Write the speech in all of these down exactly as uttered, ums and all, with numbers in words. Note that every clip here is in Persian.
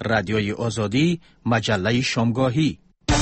رادیوی آزادی، مجله شامگاهی.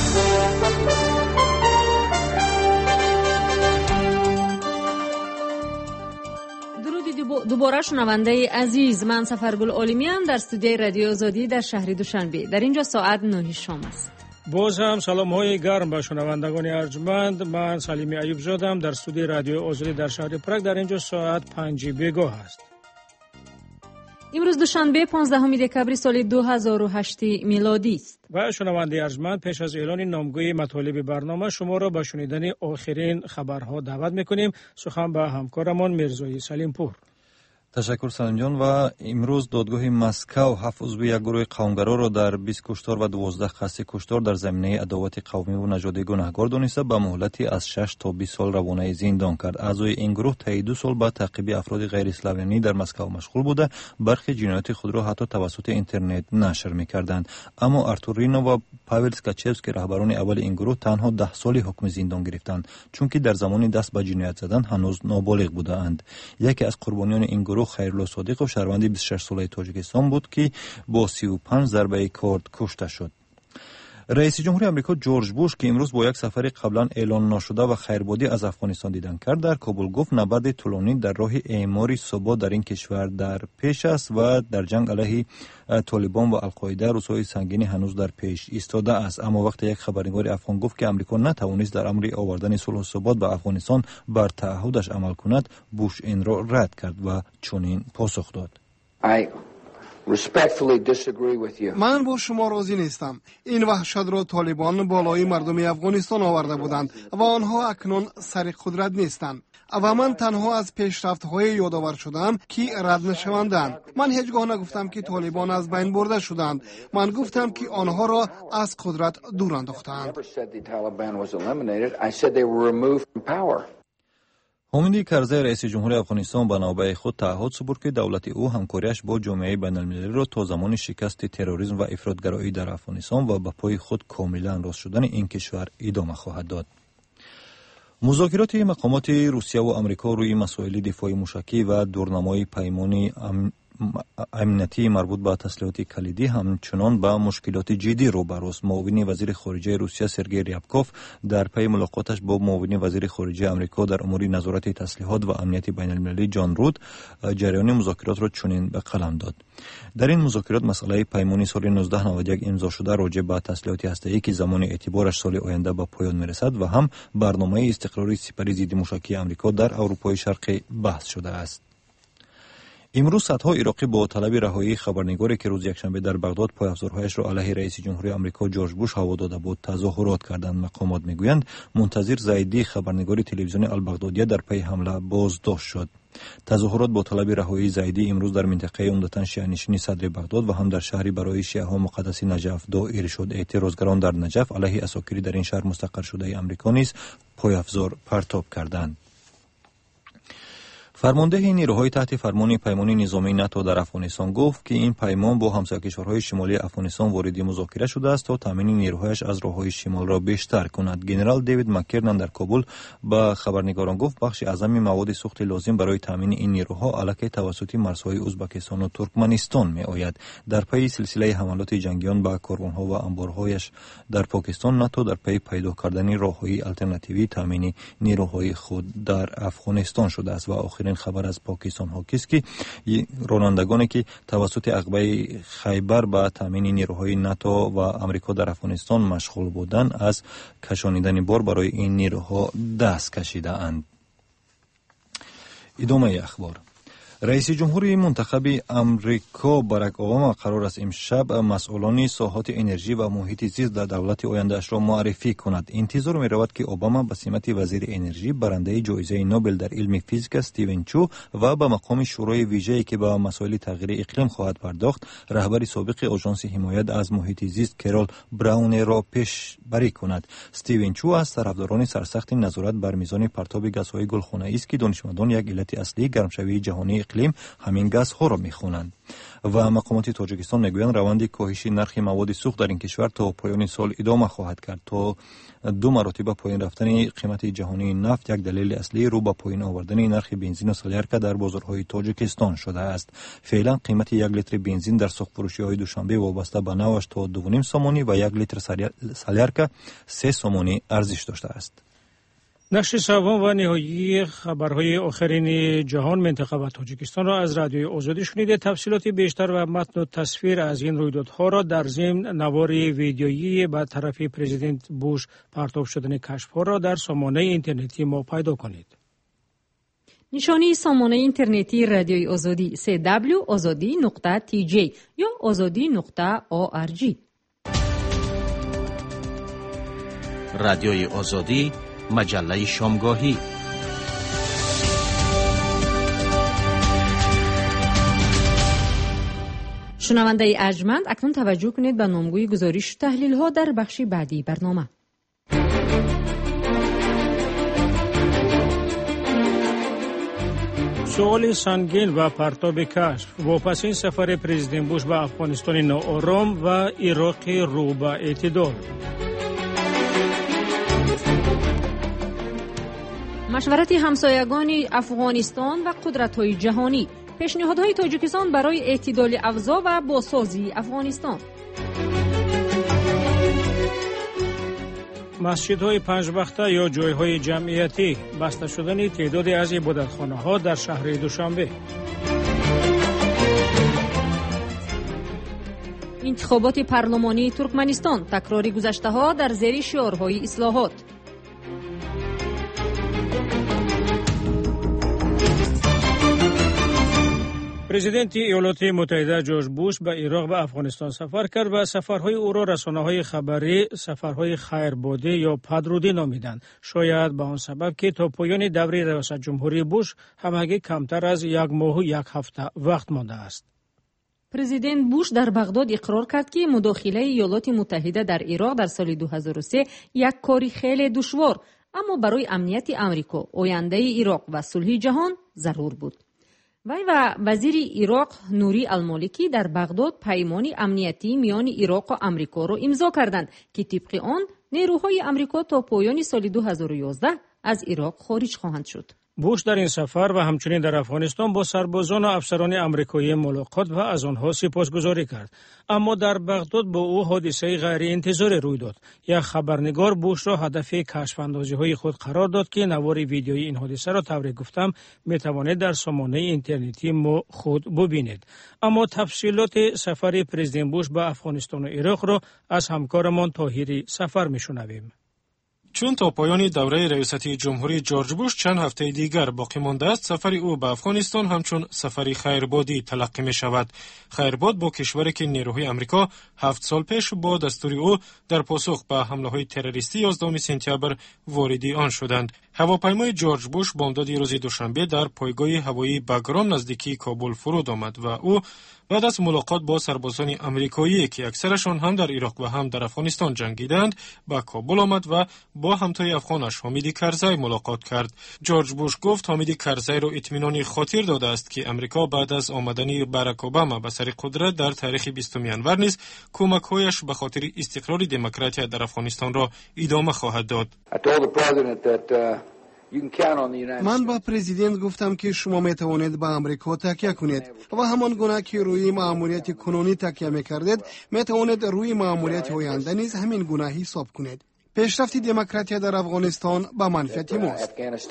درود دوباره شنونده عزیز، من سفرگل عالمی ام در استودیوی رادیو آزادی در شهر دوشنبه. در اینجا ساعت نه شام است. باز هم سلام های گرم به شنوندگان ارجمند. من سلیمی ایوب زادم در استودیوی رادیو آزادی در شهر پراگ. در اینجا ساعت پنج بیگاه است. امروز دوشنبه پانزدهم دکبر سال دو هزار و هشت میلادی است. و شنونده ارجمند، پیش از اعلان نامگوی مطالب برنامه شما را به شنیدن آخرین خبرها دعوت میکنیم. سخن به همکارمان میرزای سلیم پور. تشکر سلیم جان. و امروز دادگاه مسکو هفت عضو یک گروه قومگرا را در بیست کشتار و دوازده قصد کشتار در زمینه عداوت قومی و نژادی گناهکار دانسته به مهلتی از شش تا بیست سال روانه زندان کرد. اعضای این گروه طی دو سال به تعقیب افراد غیر اسلامی در مسکو مشغول بوده، برخی جنایات خود را حتی توسط اینترنت نشر می‌کردند. اما آرتور رینا و پاول سکاچفسکی رهبران اول این گروه تنها ده سال حکم زندان گرفتند، چون که در زمان دست به جنایت زدن هنوز نابالغ بودند. یکی از قربانیان این گروه خیرالله صادقov شهروند بیست و شش ساله تاجیکستان بود که با سی و پنج ضربه کارد کشته شد. رئیس جمهوری آمریکا جورج بوش که امروز با یک سفر قبلا اعلان نشده و خیربادی از افغانستان دیدن کرد، در کابل گفت نبرد طولانی در راه اعمار ثبات در این کشور در پیش است و در جنگ علیه طالبان و القاعده روزهای سنگینی هنوز در پیش ایستاده است. اما وقتی یک خبرنگار افغان گفت که آمریکا نتوانست در امر آوردن صلح و ثبات به افغانستان بر تعهدش عمل کند، بوش این را رد کرد و چنین پاسخ داد: من با شما راضی نیستم. این وحشت را طالبان بالای مردم افغانستان آورده بودند و آنها اکنون سر قدرت نیستند و من تنها از پیشرفت‌های یادآور شدم که رد نشوندند. من هیچگاه نگفتم که طالبان از بین برده شدند. من گفتم که آنها را از قدرت دور انداختند. حامد کرزی رئیس جمهوری افغانستان به نوبه خود تعهد سپرد که دولت او همکاریش با جامعه بین‌المللی را تا زمان شکست تروریسم و افراطگرایی در افغانستان و به پای خود کاملا راست شدن این کشور ادامه خواهد داد. مذاکرات مقامات روسیه و آمریکا روی مسائل دفاعی موشکی و دورنمای پیمان امنیتی مربوط به تسلیحات کلیدی همچنان با مشکلات جدی روبروست. معاون وزیر خارجه روسیه سرگئی ریابکوف در پی ملاقاتش با معاون وزیر خارجه آمریکا در امور نظارت تسلیحات و امنیت بین‌المللی جان رود جریان مذاکرات را چنین به قلم داد: در این مذاکرات مسئله پیمان سال نوزده نود و یک امضا شده راجع به تسلیحات هسته‌ای که زمان اعتبارش سال آینده به پایان میرسد و هم برنامه استقراری سپری ضد موشکی آمریکا در اروپای شرقی بحث شده است. امروز صدها عراقی با طلب رهایی خبرنگاری که روز یکشنبه در بغداد پایافزارهایش را علیه رئیس جمهوری آمریکا جورج بوش هوا داده بود تظاهرات کردند. مقامات میگویند منتظر زیدی خبرنگاری تلویزیون البغدادیه در پی حمله بازداشت شد. تظاهرات با طلب رهایی زیدی امروز در منطقه عمدتاً شیعه‌نشین صدر بغداد و هم در شهری برای شیعه‌ها مقدس نجف دایر شد. اعتراضگران در نجف علیه اساکری در این شهر مستقر شده آمریکا نیز پایافزار پرتاب کردند. فرمانده نیروهای تحت فرمان پیمان نظامی ناتو در افغانستان گفت که این پیمان با همسایه کشورهای شمالی افغانستان وارد مذاکره شده است تا تامین نیروهایش از راههای شمال را بیشتر کند. ژنرال دیوید مکرنن در کابل به خبرنگاران گفت بخش اعظم مواد سوخت لازم برای تامین این نیروها علیه توسط مرزهای ازبکستان و ترکمنستان می آید. در پی سلسله حملات جنگیان به کاروانها و انبارهایش در پاکستان، ناتو در پی پیدا کردن راههای الटरनेटिव्ی تامین نیروهای خود در افغانستان شده است. و آخرین خبر از پاکستان حاکی است که رانندگانی که توسط عقبه خیبر به تامین نیروهای ناتو و آمریکا در افغانستان مشغول بودند از کشانیدن بار برای این نیروها دست کشیده اند. ادامه اخبار. رئیس جمهوری منتخب امریکا باراک اوباما قرار است امشب مسئولان ساحات انرژی و محیط زیست در دولت آینده‌اش را معرفی کند. انتظار می رود که اوباما به سمت وزیر انرژی برنده جایزه نوبل در علم فیزیک استیون چو و به مقام شورای ویژه‌ای که به مسائل تغییر اقلیم خواهد پرداخت رهبر سابق آژانس حمایت از محیط زیست کرول براون را پیش بری کند. استیون چو از طرفداران سرسخت نظارت بر میزان پرتاب گازهای گلخانه‌ای است که دانشمندان یک علت اصلی گرمشوی جهانی اقلیم همین گازها را میخوانند. و مقامات تاجیکستان میگویند روند کاهش نرخ مواد سوخت در این کشور تا پایان سال ادامه خواهد کرد. تا دو مرتبه پایین رفتن قیمت جهانی نفت یک دلیل اصلی رو به پایین آوردن نرخ بنزین و سلیارکا در بازارهای تاجیکستان شده است. فعلا قیمت یک لیتر بنزین در سوق فروشی های دوشنبه وابسته به نوش تا دو و نیم سومانی و یک لیتر سلیارکا سه سومانی ارزش داشته است. نشر سوم و نهایی خبرهای آخرین جهان منطقه و تاجیکستان را از رادیوی آزادی شنیده. تفصیلات بیشتر و متن و تصویر از این رویدادها را در ضمن نوار ویدیویی به طرف پرزیدنت بوش پرتاب شدن کشف‌ها را در سامانه اینترنتی ما پیدا کنید. نشانی سامانه اینترنتی رادیوی آزادی سه دبلیو آزادی نقطه تی جی یا آزادی نقطه او آر جی. رادیوی آزادی مجله شامگاهی. شنونده ارجمند، اکنون توجه کنید به نامگوی گزارش و تحلیل ها در بخش بعدی برنامه. سوال سنگین و پرتاب کشف واپسین سفر پرزیدنت بوش به افغانستان ناآرام و عراق رو به اعتدال. مشورت همسایگان افغانستان و قدرت‌های جهانی، پیشنهادهای تاجیکستان برای اعتدال افزا و بازسازی افغانستان. مسجدهای پنج وقته یا جایهای جمعیتی، بسته شدن تعدادی از عبادتخانه‌ها در شهر دوشنبه. انتخابات پارلمانی ترکمنستان، تکراری گذشته‌ها در زیر شعارهای اصلاحات. پرزیدنت ایالات متحده جورج بوش به عراق و افغانستان سفر کرد و سفرهای او را رسانه‌های خبری سفرهای خیربادی یا پدرودی نامیدند. شاید به آن سبب که تا پایان دوره ریاست جمهوری بوش همگی کمتر از یک ماه و یک هفته وقت مانده است. پرزیدنت بوش در بغداد اقرار کرد که مداخله ایالات متحده در عراق در سال دو هزار و سه یک کاری خیلی دشوار، اما برای امنیت آمریکا، آینده عراق و صلح جهان ضرور بود. وی و وزیر عراق نوری المالکی در بغداد پیمان امنیتی میان عراق و آمریکا را امضا کردند که طبق آن نیروهای آمریکا تا پایان سال دو هزار و یازده از عراق خارج خواهند شد. بوش در این سفر و همچنین در افغانستان با سربازان و افسران آمریکایی ملاقات و از آنها سپاسگزاری کرد. اما در بغداد با او حادثه غیر انتظاری روی داد. یک خبرنگار بوش را هدف کشف اندازی های خود قرار داد که نوار ویدیویی این حادثه را طوری گفتم می توانید در سامانه اینترنتی ما خود ببینید. اما تفصیلات سفر پرزیدنت بوش به افغانستان و عراق را از همکارمان طاهری سفر می شنویم. چون تا پایان دوره ریاستی جمهوری جورج بوش چند هفته دیگر باقی مانده است، سفر او به افغانستان همچون سفری خیربادی تلقی می شود. خیرباد با کشوری که نیروهای آمریکا هفت سال پیش با دستور او در پاسخ به حمله های تروریستی یازدهم سپتامبر واردی آن شدند. هواپیمای جورج بوش بامداد روز دوشنبه در پایگاه هوایی باگرام نزدیکی کابل فرود آمد و او بعد از ملاقات با سربازان آمریکایی که اکثرشان هم در عراق و هم در افغانستان جنگیدند به کابل آمد و با همتای افغانش حامد کرزی ملاقات کرد. جورج بوش گفت حامد کرزی را اطمینان خاطر داده است که آمریکا بعد از آمدن باراک اوباما به سر قدرت در تاریخ بیستم ینور نیز کمک‌هایش به خاطر استقرار دموکراسی در افغانستان را ادامه خواهد داد. من با پرزیدنت گفتم که شما می توانید به آمریکا تکیه کنید و همان گونه که روی مأموریت کنونی تکیه می کردید می توانید روی مأموریت آینده نیز همین گونه حساب کنید. پیشرفت دموکراسی در افغانستان به منفعت ماست.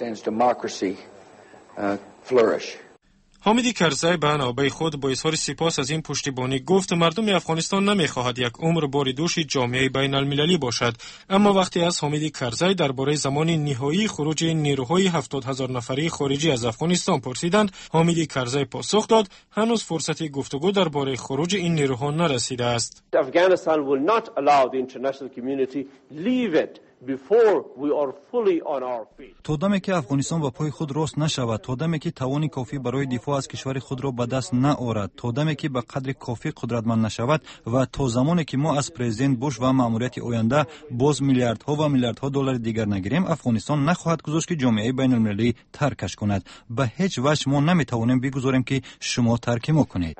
حامد کرزی به نوبه خود با اظهار سپاس از این پشتیبانی گفت مردم افغانستان نمیخواهد یک عمر بار دوش جامعه بین المللی باشد. اما وقتی از حامد کرزی درباره زمان نهایی خروج نیروهای هفتاد هزار نفری خارجی از افغانستان پرسیدند، حامد کرزی پاسخ داد هنوز فرصت گفتگو درباره خروج این نیروها نرسیده است. Afghanistan will not allow the international community leave it تا دمی که افغانستان با پای خود راست نشود، تا دمی که توان کافی برای دفاع از کشور خود را به دست نآورد، تا دمی که به قدر کافی قدرتمند نشود و تا زمانی که ما از پرزیدنت بوش و مأموریت آینده باز میلیاردها و میلیاردها دلار دیگر نگیریم، افغانستان نخواهد گذاشت که جامعه بین المللی ترکش کند. به هیچ وجه ما نمیتوانیم بگذاریم که شما ترک ما کنید.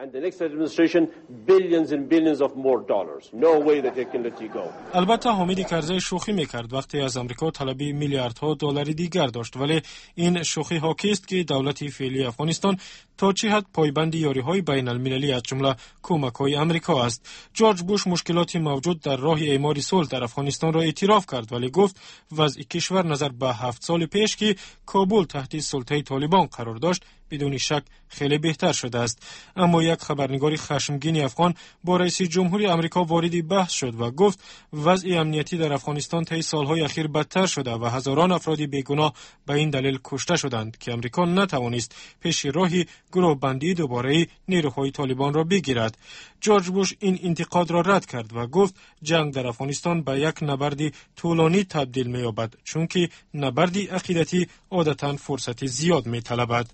البته حامد کرزی شوخی میکرد وقتی از آمریکا طلبی میلیاردها دلار دیگر داشت، ولی این شوخی حاکی است که دولت فعلی افغانستان تا چه حد پایبند یاری‌های بین المللی از جمله کمک‌های آمریکا است. جورج بوش مشکلات موجود در راه اعمار صلح در افغانستان را اعتراف کرد، ولی گفت وضع کشور نظر به هفت سال پیش که کابل تحت سلطه طالبان قرار داشت بدون شک خیلی بهتر شده است. اما یک خبرنگار خشمگین افغان با رئیس جمهوری آمریکا وارد بحث شد و گفت وضع امنیتی در افغانستان طی سالهای اخیر بدتر شده و هزاران افراد بیگناه به این دلیل کشته شدند که آمریکا نتوانست پیش راهی گروه بندی دوباره نیروهای طالبان را بگیرد. جورج بوش این انتقاد را رد کرد و گفت جنگ در افغانستان به یک نبرد طولانی تبدیل می‌یابد، چون که نبرد عقیدتی عادتاً فرصت زیاد می‌طلبد.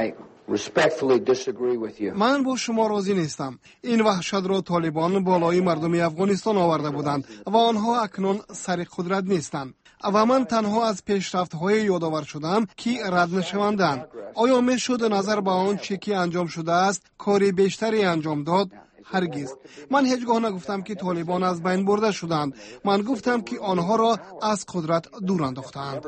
من با شما راضی نیستم. این وحشت را طالبان بالای مردم افغانستان آورده بودند و آنها اکنون سر قدرت نیستند و من تنها از پیشرفت‌های یادآور شدم که رد نشوندند. آیا میشد نظر به آن چه که انجام شده است کاری بیشتری انجام داد؟ هرگز. من هیچگاه نگفتم که طالبان از بین برده شدند. من گفتم که آنها را از قدرت دور انداختند.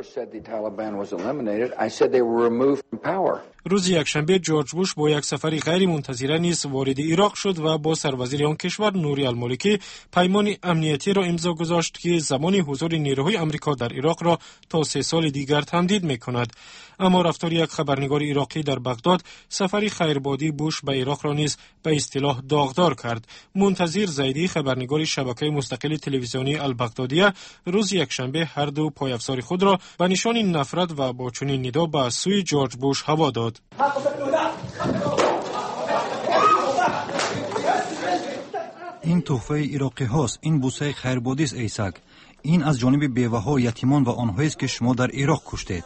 روز یکشنبه جورج بوش با یک سفر غیر منتظره نیز وارد عراق شد و با سروزیر آن کشور نوری المالکی پیمان امنیتی را امضا گذاشت که زمان حضور نیروهای آمریکا در عراق را تا سه سال دیگر تمدید می‌کند. اما رفتار یک خبرنگار عراقی در بغداد سفر خیربادی بوش به عراق را نیز به اصطلاح داغدار کرد. منتظر زیدی خبرنگار شبکه مستقل تلویزیونی البغدادیه روز یکشنبه هر دو پایافزار خود را به نشان نفرت و با چنین ندا به سوی جورج بوش هوا داد. این تحفه عراقی هاست، این بوسه خیربادی است ایسک. این از جانب بیوه ها، یتیمان و آنهایی است که شما در عراق کشتید.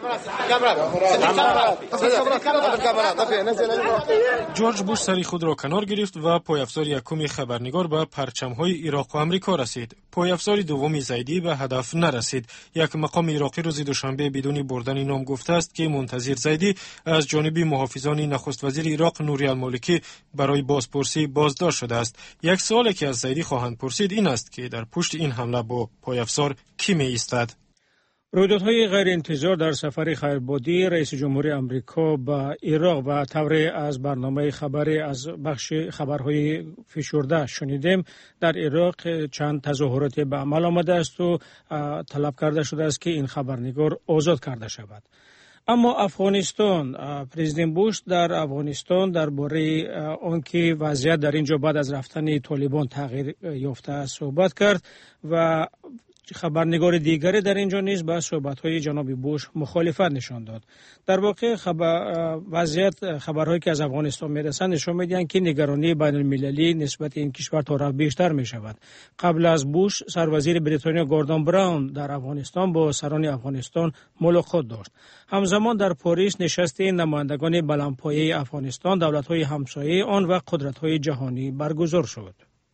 جورج بوش سری خود را کنار گرفت و پایافزار یکم خبرنگار به پرچم‌های عراق و آمریکا رسید. پایافزار دوم زیدی به هدف نرسید. یک مقام عراقی روز دوشنبه بدون بردن نام گفته است که منتظر زیدی از جانب محافظان نخست وزیر عراق نوری المالکی برای بازپرسی بازداشت شده است. یک سوالی که از زیدی خواهند پرسید این است که در پشت این حمله با پایافزار کی می ایستد؟ رویدادهای غیر انتظار در سفر خیربادی رئیس جمهوری آمریکا به عراق و طوری از برنامه خبری از بخش خبرهای فشرده شنیدیم. در عراق چند تظاهرات به عمل آمده است و طلب کرده شده است که این خبرنگار آزاد کرده شود. اما افغانستان، پرزیدنت بوش در افغانستان درباره آنکه وضعیت در اینجا بعد از رفتن طالبان تغییر یافته صحبت کرد و خبرنگار دیگری در اینجا نیز به صحبت‌های جناب بوش مخالفت نشان داد. در واقع خبر وضعیت خبرهایی که از افغانستان میرسند نشان میدهند که نگرانی بین المللی نسبت این کشور تا رفت بیشتر می شود. قبل از بوش سروزیر بریتانیا گوردون براون در افغانستان با سران افغانستان ملاقات داشت. همزمان در پاریس نشست نمایندگان بلندپایه افغانستان، دولت‌های همسایه آن و قدرت‌های جهانی برگزار شد.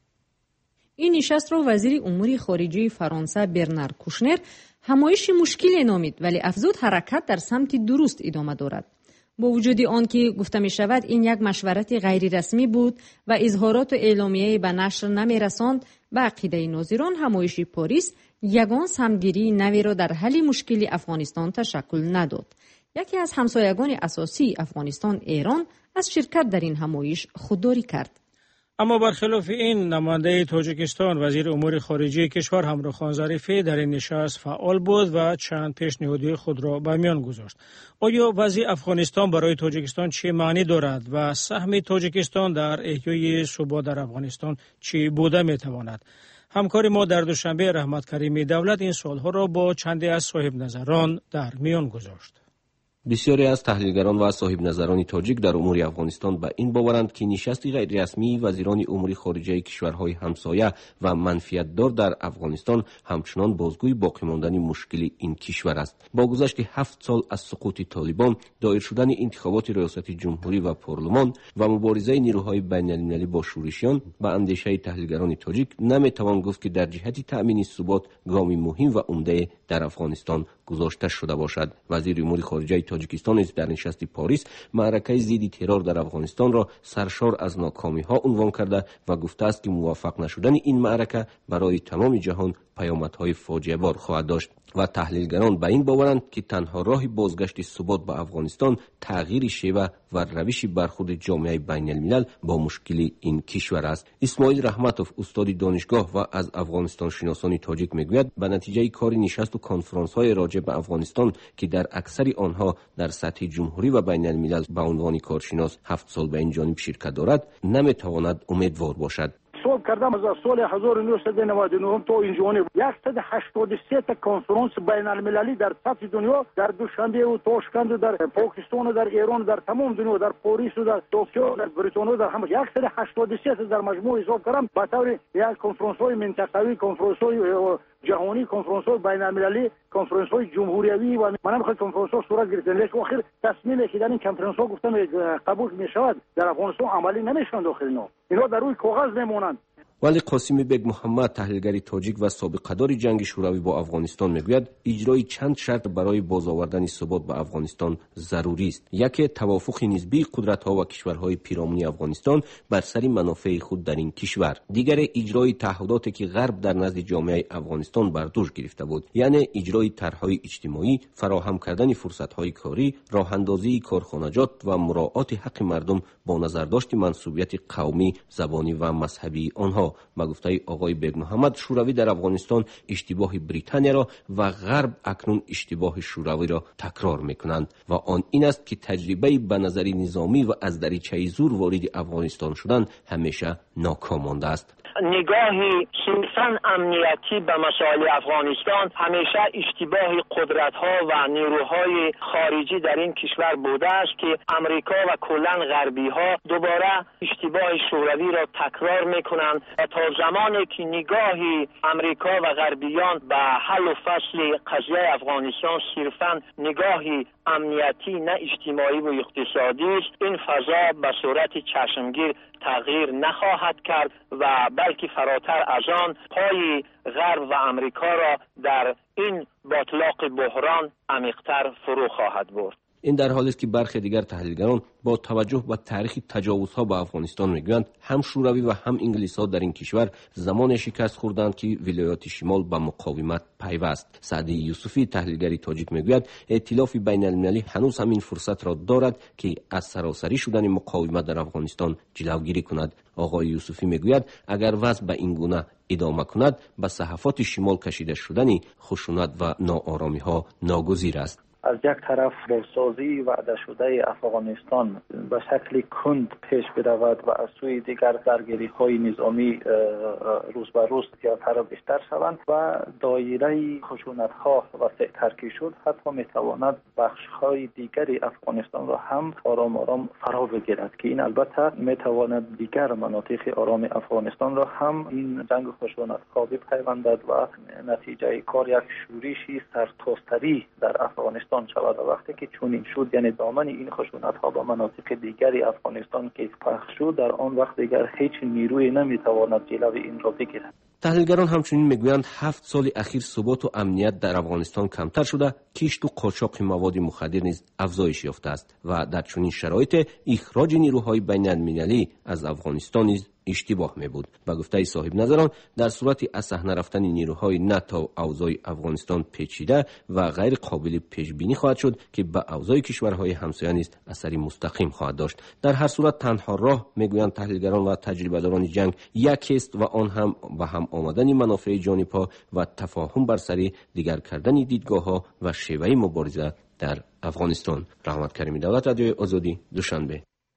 این نشست را وزیر امور خارجه فرانسه برنار کوشنر همایش مشکلی نامید، ولی افزود حرکت در سمت درست ادامه دارد. با وجود آن که گفته می شود این یک مشورت غیر رسمی بود و اظهارات و اعلامیه به نشر نمی رساند، به عقیده ناظران همایش پاریس یگان سمگیری نوی را در حل مشکل افغانستان تشکل نداد. یکی از همسایگان اساسی افغانستان، ایران، از شرکت در این همایش خودداری کرد. اما برخلاف این، نماینده تاجیکستان وزیر امور خارجه کشور همراخان ظریفی در این نشست فعال بود و چند پیشنهادی خود را به میان گذاشت. آیا وضع افغانستان برای تاجیکستان چه معنی دارد و سهم تاجیکستان در احیای ثبات در افغانستان چه بوده میتواند؟ همکار ما در دوشنبه رحمت کریمی دولت این سوالها را با چندی از صاحب نظران در میان گذاشت. بسیاری از تحلیلگران و صاحب نظران تاجیک در امور افغانستان به این باورند که نشست غیر رسمی وزیران امور خارجه کشورهای همسایه و منفعتدار در افغانستان همچنان بازگوی باقی ماندن مشکل این کشور است. با گذشت هفت سال از سقوط طالبان، دایر شدن انتخابات ریاست جمهوری و پارلمان و مبارزه نیروهای بین المللی با شورشیان، به اندیشه تحلیلگران تاجیک نمیتوان گفت که در جهت تأمین ثبات گامی مهم و عمده در افغانستان گذاشته شده باشد. وزیر امور خارجه تاجیکستان نیز در نشست پاریس معرکه ضد ترور در افغانستان را سرشار از ناکامی ها عنوان کرده و گفته است که موفق نشدن این معرکه برای تمام جهان پیامدهای فاجعه بار خواهد داشت و تحلیلگران به این باورند که تنها راه بازگشت ثبات به افغانستان تغییر شیوه و روش برخورد جامعه بین الملل با مشکل این کشور است. اسماعیل رحمتوف، استاد دانشگاه و از افغانستان شناسان تاجیک میگوید به نتیجه کار نشست و کنفرانس های راجع به افغانستان که در اکثر آنها در سطح جمهوری و بین الملل به عنوان کارشناس هفت سال به این جانب شرکت دارد، نمیتواند امیدوار باشد. حساب کردم از سال هزار و نهصد و نود و نه تا این جانب صد و هشتاد و سه تا کنفرانس بین المللی در سطح دنیا، در دوشنبه و تاشکند و در پاکستان و در ایران، در تمام دنیا، در پاریس و در توکیو، در بریتانیا، در همه صد و هشتاد و سه تا در مجموع حساب کردم به طور یک کنفرانس های منطقوی، کنفرانس های جهانی، کنفرانس های بین المللی، کنفرانس های جمهوریوی و من میخوام کنفرانس ها صورت گرفتن، لیکن آخر تصمیمی که در این کنفرانس ها گفتن قبول میشود در افغانستان عملی نمیشن. داخل اینا اینا در روی کاغذ میمونند. ولی قاسم بیگ محمد، تحلیلگر تاجیک و سابقه‌دار جنگ شوروی با افغانستان میگوید اجرای چند شرط برای بازآوردن ثبات به افغانستان ضروری است. یکی توافق نسبی قدرت‌ها و کشورهای پیرامون افغانستان بر سر منافع خود در این کشور. دیگر اجرای تعهداتی که غرب در نزد جامعه افغانستان بر دوش گرفته بود، یعنی اجرای طرح‌های اجتماعی، فراهم کردن فرصت‌های کاری، راه‌اندازی کارخانجات و مراعات حق مردم با نظرداشت منسوبیت قومی، زبانی و مذهبی آنها. با گفته آقای بیگ محمد، شوروی در افغانستان اشتباه بریتانیا را و غرب اکنون اشتباه شوروی را تکرار میکنند و آن این است که تجربه به نظر نظامی و از دریچه زور وارد افغانستان شدن همیشه ناکام مانده است. نگاهی صرفاً امنیتی به مسائل افغانستان همیشه اشتباه قدرت‌ها و نیروهای خارجی در این کشور بوده است که امریکا و کلاً غربی‌ها دوباره اشتباه شوروی را تکرار می‌کنند و تا زمانی که نگاهی امریکا و غربیان به حل و فصل قضیه افغانستان صرفاً نگاهی امنیتی نه اجتماعی و اقتصادی است، این فضا به صورت چشمگیر تغییر نخواهد کرد و بلکه فراتر از آن پای غرب و امریکا را در این باطلاق بحران عمیق‌تر فرو خواهد برد. این در حالی است که برخی دیگر تحلیلگران با توجه به تاریخ تجاوزها به افغانستان میگویند هم شوروی و هم انگلیس‌ها در این کشور زمان شکست خوردند که ولایات شمال به مقاومت پیوست. سعدی یوسفی، تحلیلگر تاجیک میگوید ائتلاف بین المللی هنوز همین فرصت را دارد که از سراسری شدن مقاومت در افغانستان جلوگیری کند. آقای یوسفی میگوید اگر وضع به این گونه ادامه کند به صحفات شمال کشیده شدن خشونت و ناآرامی‌ها ناگزیر است. از یک طرف بازسازی وعده شده افغانستان به شکل کند پیش برود و از سوی دیگر درگیری های نظامی روز به روز زیادتر و بیشتر شوند و دایره خشونت ها وسیع‌تر که شد، حتی میتواند بخش های دیگری افغانستان را هم آرام آرام فرا بگیرد که این البته میتواند دیگر مناطق آرام افغانستان را هم این جنگ خشونت ها بپیوندد و نتیجه کار یک شورشی سرتاسری در افغانستان شود. وقتی که چنین شد، یعنی دامن این خشونت ها به مناطق دیگری افغانستان که پخش شد، در آن وقت دیگر هیچ نیروی نمیتواند جلوی این را بگیرد. تحلیلگران همچنین میگویند هفت سال اخیر ثبات و امنیت در افغانستان کمتر شده، کشت و قاچاق مواد مخدر نیز افزایش یافته است و در چنین شرایط اخراج نیروهای بین المللی از افغانستان نیز اشتباه می بود. با گفته صاحب نظران، در صورت از صحنه رفتن نیروهای نه تا اوضاع افغانستان پیچیده و غیر قابل پیش بینی خواهد شد که به اوضاع کشورهای همسایه نیز اثری مستقیم خواهد داشت. در هر صورت تنها راه، میگویند تحلیلگران و تجربه‌داران جنگ، یک است و آن هم و هم آمدن منافع جانب‌ها و تفاهم بر سر دیگر کردن دیدگاه‌ها و شیوه مبارزه در افغانستان. رحمت کریمی، دولت رادیوی آزادی، دوشنبه.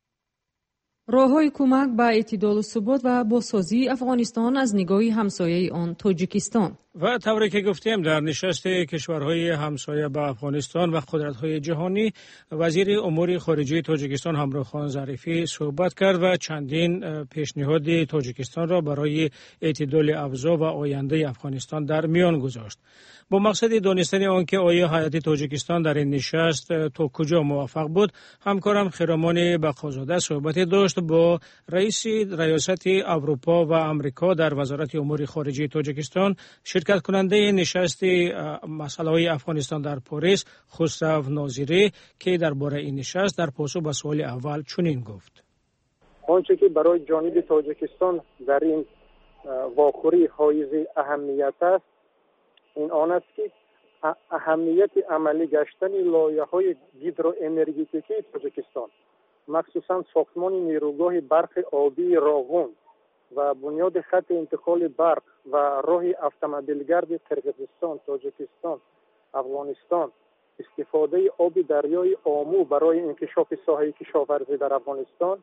راه‌های کمک به اعتدال و ثبات و بازسازی افغانستان از نگاه همسایه آن تاجیکستان. و طوری که گفتیم در نشست کشورهای همسایه با افغانستان و قدرت‌های جهانی وزیر امور خارجه تاجیکستان همراخان ظریفی صحبت کرد و چندین پیشنهاد تاجیکستان را برای اعتدال اوضاع و آینده افغانستان در میان گذاشت. با مقصد دانستن آنکه آیا هیئت تاجیکستان در این نشست تا کجا موفق بود، همکارم خرامان بقازاده صحبت داشت با رئیس ریاست اروپا و امریکا در وزارت امور خارجه تاجیکستان، شرکت کننده نشست مسائل افغانستان در پاریس، خسرو ناظری، که درباره این نشست در پاسخ به سوال اول چنین گفت: آنچه که برای جانب تاجیکستان در این واخوری حائز اهمیت است این آن است که اهمیت عملی گشتن لایحه‌های هیدروانرژتیکی تاجیکستان، مخصوصا ساختمان نیروگاه برق آبی راغون و بنیاد خط انتقال برق و راه اتومبیلگرد قرقیزستان، تاجیکستان، افغانستان، استفاده آب دریای آمو برای انکشاف ساحه کشاورزی در افغانستان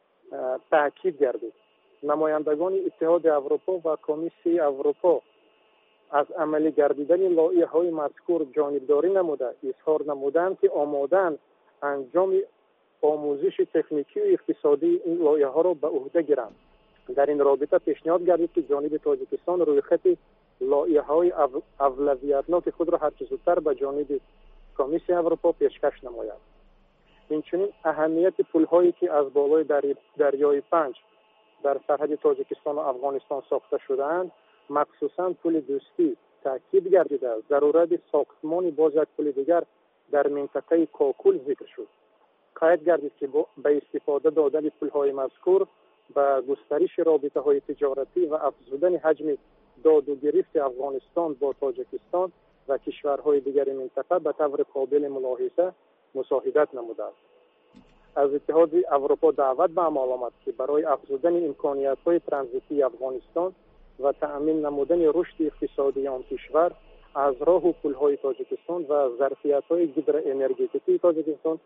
تاکید گردید. نمایندگان اتحاد اروپا و کمیسیون اروپا از عملی گردیدن لایحه‌های مذکور جانبداری نموده اظهار نمودند که آماده‌اند انجام آموزش تکنیکی و اقتصادی این لایحه‌ها را به عهده گیرند. در این رابطه پیشنهاد گردید که جانب تاجیکستان روی خط لایحه‌های اولویتناک خود را هر چه زودتر به جانب کمیسیون اروپا پیشکش نماید. اینچنین اهمیت پل‌هایی که از بالای دریای پنج در سرحد تاجیکستان و افغانستان ساخته شده‌اند، مخصوصا پل دوستی، تاکید گردیده است ضرورت ساختمان باز یک پل دیگر در منطقه کاکول ذکر شد. قید گردید که به استفاده دادن پل‌های مذکور به گسترش رابطه‌های تجارتی و افزودن حجم داد و گرفت افغانستان با تاجیکستان و کشورهای دیگر منطقه به طور قابل ملاحظه مساعدت نموده است. از اتحاد اروپا دعوت به عمل آمد که برای افزودن امکانیت‌های ترانزیتی افغانستان و تأمین نمودن رشد اقتصادی آن کشور از راه و پل‌های تاجیکستان و ظرفیت‌های هیدروانرژتیکی تاجیکستان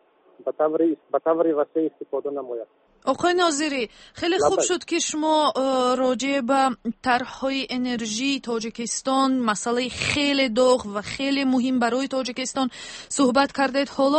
به طور وسیع استفاده نماید. آقای ناظری، خیلی خوب شد که شما راجع به طرح‌های انرژی تاجیکستان، مسئله خیلی داغ و خیلی مهم برای تاجیکستان صحبت کردید. حالا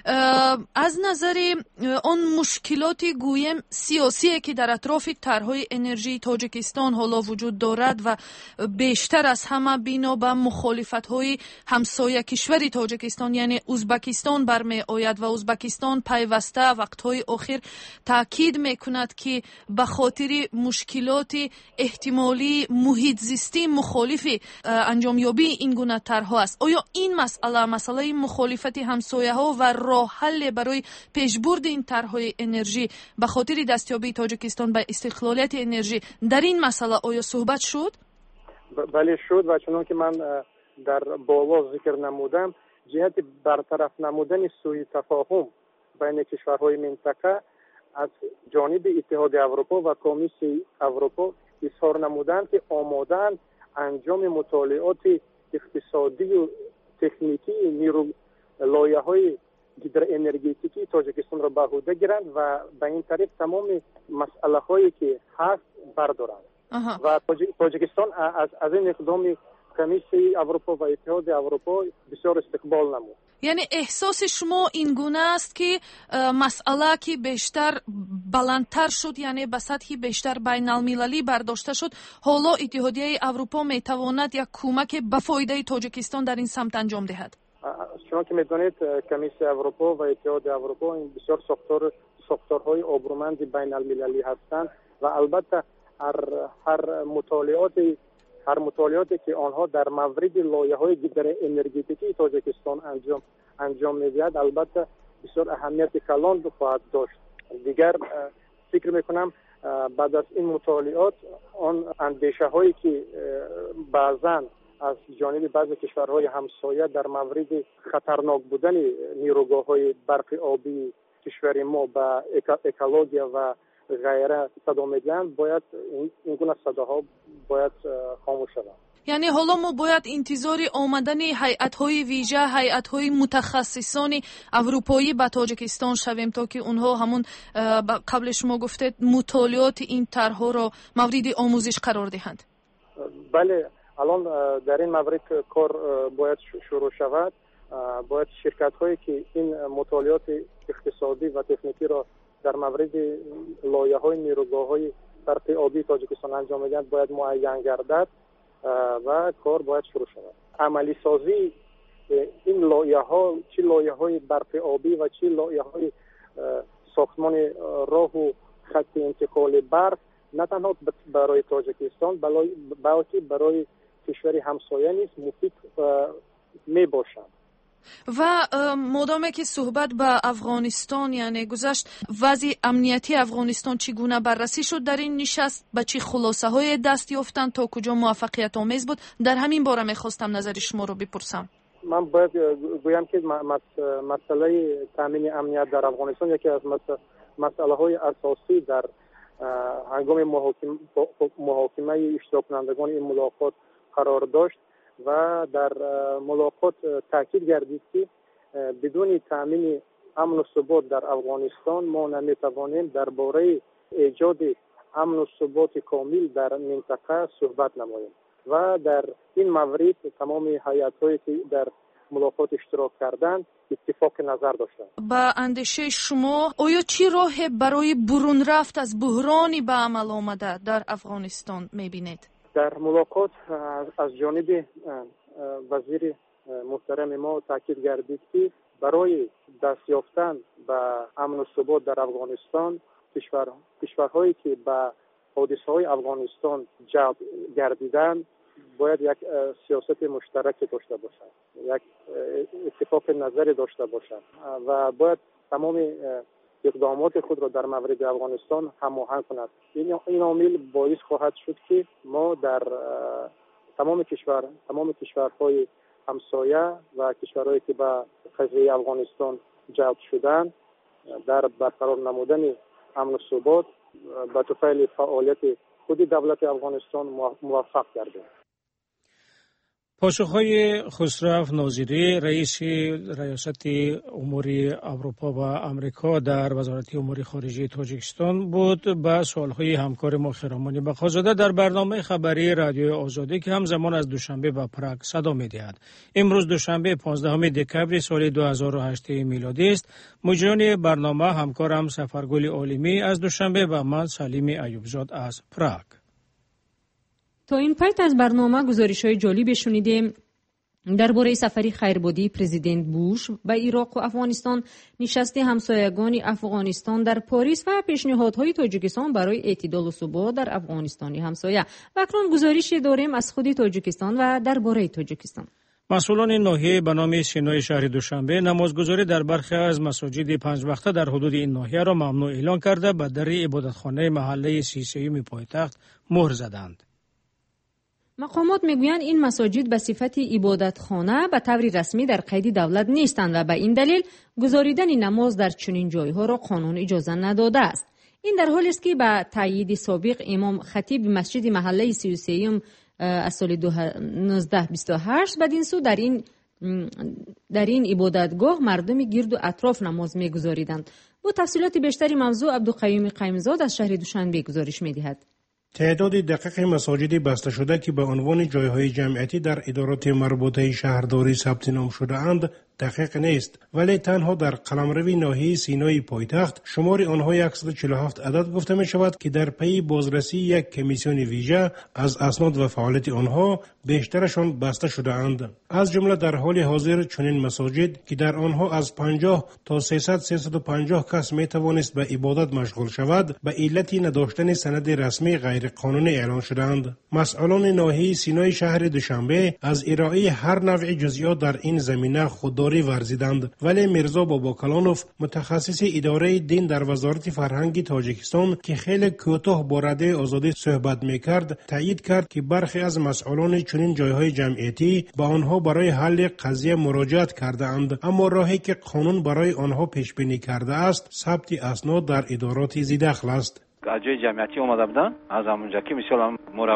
از نظر آن مشکلاتی گویم سیاسی که در اطراف طرح‌های انرژی تاجیکستان حالا وجود دارد و بیشتر از همه بنا به مخالفت‌های همسایه کشور تاجیکستان یعنی ازبکستان برمی آید و ازبکستان پیوسته وقت‌های آخر تاکید میکند که به خاطر مشکلات احتمالی محیط زیستی مخالف انجامیابی این گونه طرح‌ها است. آیا این مسئله مسئله مخالفت همسایه ها و راه حل برای پیشبرد این طرح‌های انرژی به خاطر دستیابی تاجیکستان به استقلالیت انرژی در این مسئله آیا صحبت شد؟ بله شد و چون که من در بالا ذکر نمودم جهت برطرف نمودن سوء تفاهم بین کشورهای منطقه از جانب اتحاد اروپا و کمیسیون اروپا اظهار نمودند که آماده‌اند انجام مطالعات اقتصادی و تکنیکی نیرو لایحه‌های هیدروانرژتیکی تاجیکستان را به عهده گیرند و به این طریق تمام مسئله‌هایی که هست بردارند. و تاجیکستان از از این اقدام کمیسیون اروپا و اتحاد اروپا بسیار استقبال نمود. یعنی احساس شما این گونه است که مسئله که بیشتر بلندتر شد، یعنی به سطح بیشتر بین المللی برداشته شد، حالا اتحادیه اروپا میتواند یک کمک به فایده تاجیکستان در این سمت انجام دهد؟ شما که میدونید کمیسیون اروپا و اتحاد اروپا این بسیار ساختار ساختارهای آبرومند بین المللی هستند و البته هر هر مطالعات هر مطالعاتی که آنها در مورد لایحه‌های هیدروانرژتیکی تاجیکستان انجام انجام می‌دهد البته بسیار اهمیت کلان خواهد داشت. دیگر فکر می‌کنم بعد از این مطالعات آن اندیشه‌هایی که بعضاً از جانب بعضی کشورهای همسایه در مورد خطرناک بودن نیروگاه‌های برق آبی کشور ما با اکولوژی و غیره صدا می‌دهند، باید این گونه صداها باید خاموش شود. یعنی حالا ما باید انتظار آمدن هیئت‌های ویژه، هیئت‌های متخصصان اروپایی به تاجیکستان شویم تا که اونها همون قبل شما گفتید مطالعات این طرح‌ها را مورد آموزش قرار دهند. بله، الان در این مورد کار باید شروع شود. باید شرکت هایی که این مطالعات اقتصادی و تکنیکی را در مورد لایه های نیروگاه های برق آبی تاجیکستان انجام میدهند باید معین گردد و کار باید شروع شود. عملی سازی این لایه ها، چه لایه های برق آبی و چه لایه های ساختمان راه و خط انتقال برق نه تنها برای تاجیکستان بلکه برای کشور همسایه نیز مفید می باشند. و مدام که صحبت به افغانستان یعنی گذشت، وضع امنیتی افغانستان چگونه بررسی شد در این نشست؟ به چه خلاصه های دست یافتن؟ تا کجا موفقیت آمیز بود؟ در همین باره میخواستم نظر شما رو بپرسم. من باید گویم که مسئله تامین امنیت در افغانستان یکی از مسئله های اساسی در هنگام محاکمه اشتراک کنندگان این ملاقات قرار داشت و در ملاقات تاکید گردید که بدون تامین امن و ثبات در افغانستان ما نمیتوانیم درباره ایجاد امن و ثبات کامل در منطقه صحبت نماییم و در این مورد تمام هیئت‌هایی که در ملاقات اشتراک کردند اتفاق نظر داشتند. با اندیشه شما آیا چی راه برای برون رفت از بحرانی به عمل آمده در افغانستان میبینید؟ در ملاقات از جانب وزیر محترم ما تاکید گردید که برای دست یافتن به امن و ثبات در افغانستان کشور کشورهایی که به حادثه‌های افغانستان جلب گردیدند باید یک سیاست مشترک داشته باشند، یک اتفاق نظری داشته باشند و باید تمام اقدامات خود را در مورد افغانستان هماهنگ کند. این عامل باعث خواهد شد که ما در تمام کشور تمام کشورهای همسایه و کشورهایی که به قضیه افغانستان جلب شدند در برقرار نمودن امن و ثبات به طفیل فعالیت خود دولت افغانستان موفق گردند. پاسخهای خسرو ناظری رئیس ریاست امور اروپا و امریکا در وزارت امور خارجه تاجیکستان بود به سوالهای همکار ما خرامان بقازاده در برنامه خبری رادیو آزادی که همزمان از دوشنبه به پراگ صدا می‌دهد. امروز دوشنبه پانزدهم دکمبر سال دو هزار و هشت میلادی است. مجریان برنامه همکارم سفرگل عالمی از دوشنبه و من سلیم ایوبزاد از پراگ. تا این پایت از برنامه گزارش‌های جالب شنیدیم درباره سفری خیربادی پرزیدنت بوش به عراق و افغانستان، نشست همسایگان افغانستان در پاریس و پیشنهادهای تاجیکستان برای اعتدال و ثبات در افغانستان همسایه. و اکنون گزارشی داریم از خود تاجیکستان و درباره تاجیکستان. مسئولان ناحیه به نام سینای شهر دوشنبه نمازگزاری در برخی از مساجد پنج وقته در حدود این ناحیه را ممنوع اعلان کرده به در عبادتخانه محله سی سیوم پایتخت مهر زدند. مقامات میگویند این مساجد به صفت عبادتخانه به طور رسمی در قید دولت نیستند و به این دلیل گزاریدن نماز در چنین جایها را قانون اجازه نداده است. این در حالی است که به تایید سابق امام خطیب مسجد محله سی و سیوم از سال دو هزار و نوزده بیست و هشت بدین سو در این در این عبادتگاه مردم گرد و اطراف نماز میگذاریدند. با تفصیلات بیشتری موضوع عبدالقیوم قیمزاد از شهر دوشنبه گزارش میدهد. تعداد دقیق مساجد بسته شده که به عنوان جایهای جمعیتی در ادارات مربوطه شهرداری ثبت نام شده اند دقیق نیست، ولی تنها در قلمرو ناحیه سینای پایتخت شمار آنها صد و چهل و هفت عدد گفته می شود که در پی بازرسی یک کمیسیون ویژه از اسناد و فعالیت آنها بیشترشان بسته شده اند. از جمله در حال حاضر چنین مساجد که در آنها از پنجاه تا سیصد سیصد و پنجاه کس می توانست به عبادت مشغول شود به علت نداشتن سند رسمی غیر قانونی اعلان شدند. مسئولان ناحیه سینای شهر دوشنبه از ارائه هر نوع جزئیات در این زمینه خودداری ورزیدند، ولی میرزا باباکلانوف متخصص اداره دین در وزارت فرهنگ تاجیکستان که خیلی کوتاه با رادیو آزادی صحبت میکرد تایید کرد که برخی از مسئولان چنین جایهای جمعیتی با آنها برای حل قضیه مراجعت کرده اند، اما راهی که قانون برای آنها پیش بینی کرده است ثبت اسناد در ادارات ذی دخل است. از جای جمعیتی اومده بودن، از همونجا که مثلا مورم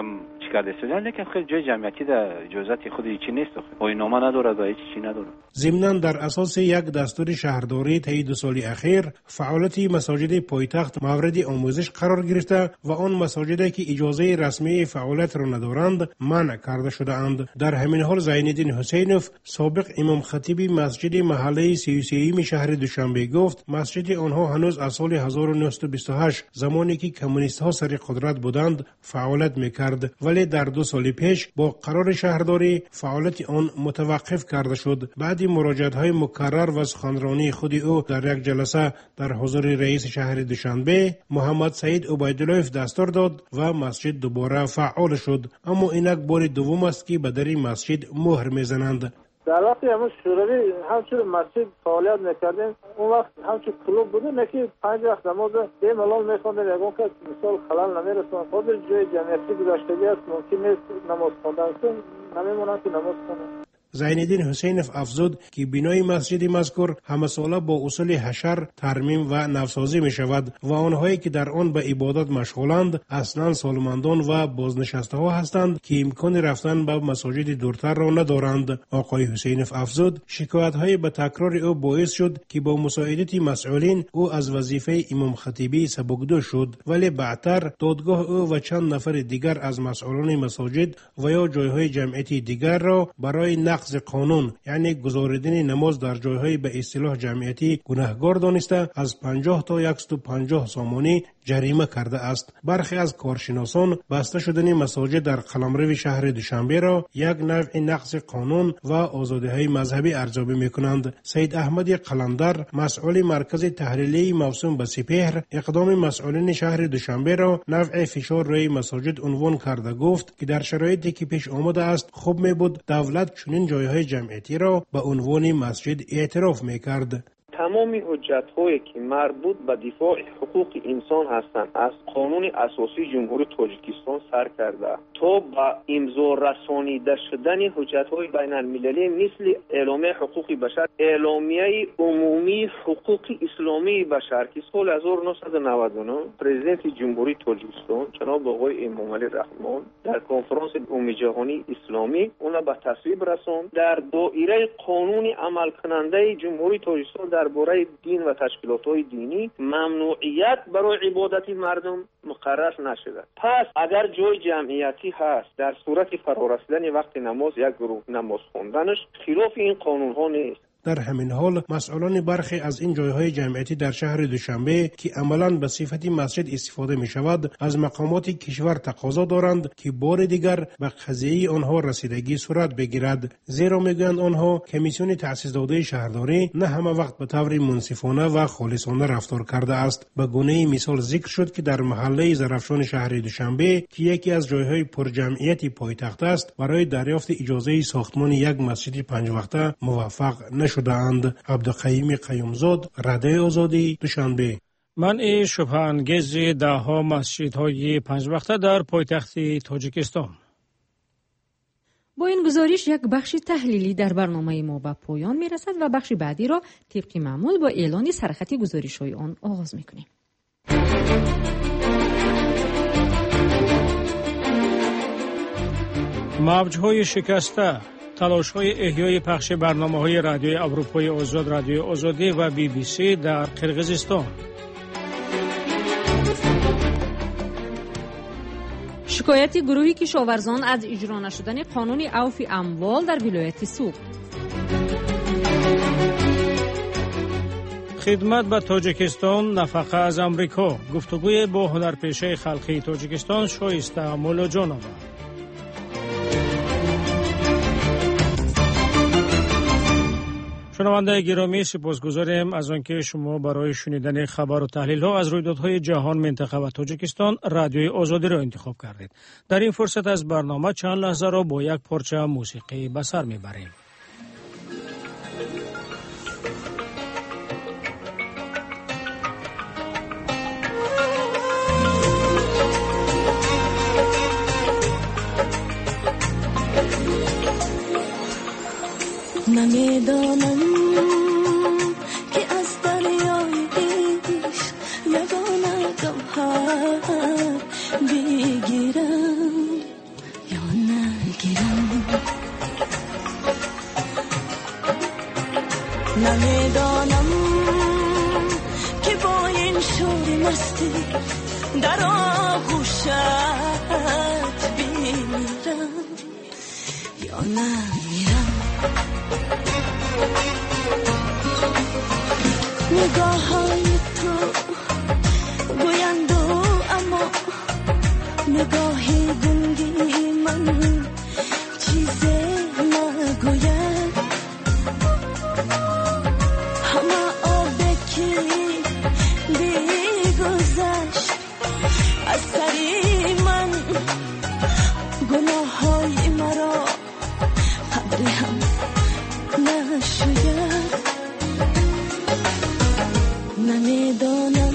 کرده سودان، لیکن خیلی جای جمعیتی در اجازت خود هیچی نیست، پایان‌نامه نداره و هیچ چیزی نداره. ضمناً در اساس یک دستور شهرداری طی دو سال اخیر فعالیت مساجد پایتخت مورد آموزش قرار گرفته و آن مساجدی که اجازه رسمی فعالیت را ندارند منع کرده شده اند. در همین حال زینالدین حسینوف سابق امام خطیب مسجد محله سی و سه شهر دوشنبه گفت مسجد آنها هنوز از سال هزار و نهصد و بیست و هشت زمانی که کمونیست ها سر قدرت بودند فعالیت میکرد، ولی در دو سال پیش با قرار شهرداری فعالیت آن متوقف کرده شد. بعد مراجعات های مکرر و سخنرانی خود او در یک جلسه در حضور رئیس شهر دوشنبه محمد سعید عبیدالله دستور داد و مسجد دوباره فعال شد، اما اینک بار دوم است که به در مسجد مهر میزنند. در وقتی همون شوروی همچون مسجد فعالیت میکردیم، اون وقت همچون کلوب بوده نکی پنج وقت نماز به ملال میخوندیم، یکون که مثال خلال نمیرسون خود جای جمعیتی گذاشتگی است، ممکن نیست نماز خوندن کن نمیمونن که نماز کنن. زینالدین حسینوف افزود که بنای مسجد مذکور همه ساله با اصول حشر ترمیم و نوسازی می شود و آنهایی که در آن به عبادت مشغولند اصلا سالمندان و بازنشسته ها هستند که امکان رفتن به مساجد دورتر را ندارند. آقای حسینوف افزود شکایت های به تکرار او باعث شد که با مساعدت مسئولین او از وظیفه امام خطیبی سبکدو شد، ولی بعدتر دادگاه او و چند نفر دیگر از مسئولان مساجد و یا جایهای جمعیتی دیگر را برای نقض قانون یعنی گزاردن نماز در جایهای به اصطلاح جمعیتی گناهگار دانسته از پنجاه تا صد و پنجاه سامانی جریمه کرده است. برخی از کارشناسان بسته شدن مساجد در قلمرو شهر دوشنبه را یک نوع نقض قانون و آزادی‌های مذهبی ارزیابی می‌کنند. سید احمد قلندر مسئول مرکز تحلیلی موسوم به سپهر اقدام مسئولین شهر دوشنبه را نوع فشار روی مساجد عنوان کرده گفت که در شرایطی که پیش آمده است خوب می‌بود دولت چنین جایهای جمعیتی را به عنوان مسجد اعتراف می‌کرد. تمام حجت‌هایی که مربوط به دفاع حقوق انسان هستند از قانون اساسی جمهوری تاجیکستان سر کرده تا به امضا رسانیده شدن حجت‌های بین المللی مثل اعلامیه حقوق بشر، اعلامیه عمومی حقوق اسلامی بشر که سال هزار و نهصد و نود و نه پرزیدنت جمهوری تاجیکستان جناب آقای امام علی رحمان در کنفرانس عمومی جهانی اسلامی اون به تصویب رساند. در دایره قانون عمل کننده جمهوری تاجیکستان درباره دین و تشکیلات‌های دینی ممنوعیت برای عبادت مردم مقرر نشده. پس اگر جای جمعیتی هست در صورت فرارسیدن وقت نماز یک گروه نماز خواندنش خلاف این قانون‌ها نیست. در همین حال مسئولان برخی از این جایهای جمعیتی در شهر دوشنبه که عملاً به صفت مسجد استفاده می شود از مقامات کشور تقاضا دارند که بار دیگر به قضیه آنها رسیدگی صورت بگیرد، زیرا میگویند آنها کمیسیون تأسیس داده شهرداری نه همه وقت به طور منصفانه و خالصانه رفتار کرده است. به گونه مثال ذکر شد که در محله زرافشان شهر دوشنبه که یکی از جایهای پرجمعیت پایتخت است برای دریافت اجازه ساختمان یک مسجد پنج وقته موفق نشد. شدند. عبدالقیوم قیومزاد، رادیوی آزادی، دوشنبه. منع شبه‌انگیز ده‌ها مسجدهای پنج وقته در پایتخت تاجیکستان. با این گزارش یک بخش تحلیلی در برنامه ما به پایان میرسد و بخش بعدی را طبق معمول با اعلان سرخط گزارش‌های آن آغاز میکنیم. موج‌های شکسته، تلاش‌های احیای پخش برنامه‌های رادیوی اروپای آزاد، رادیوی آزادی و بی بی سی در قرقیزستان. شکایت گروهی کشاورزان از اجرا نشدن قانون عوف اموال در ولایت سوق. خدمت به تاجیکستان نفقه از امریکا. گفتگوی با هنرپیشه خلقی تاجیکستان شایسته مولاجانова. شنونده گرامی، سپاسگزاریم از آنکه شما برای شنیدن خبر و تحلیل ها از رویدادهای جهان، منطقه و تاجیکستان رادیوی آزادی را انتخاب کردید. در این فرصت از برنامه چند لحظه را با یک پارچه موسیقی به سر میبریم. نمیدانم که از دریای عشق یگانه گوهر بگیرم، نمیدانم که با این شور مستی در آغوشت بمیرم یا نمیرم. نگاه های تو گویند اما نگاهی گنگی من چیزی نگوید. همه آبه که بیگذشت از سری من گناه های مرا قدری هم نشوید. نمیدانم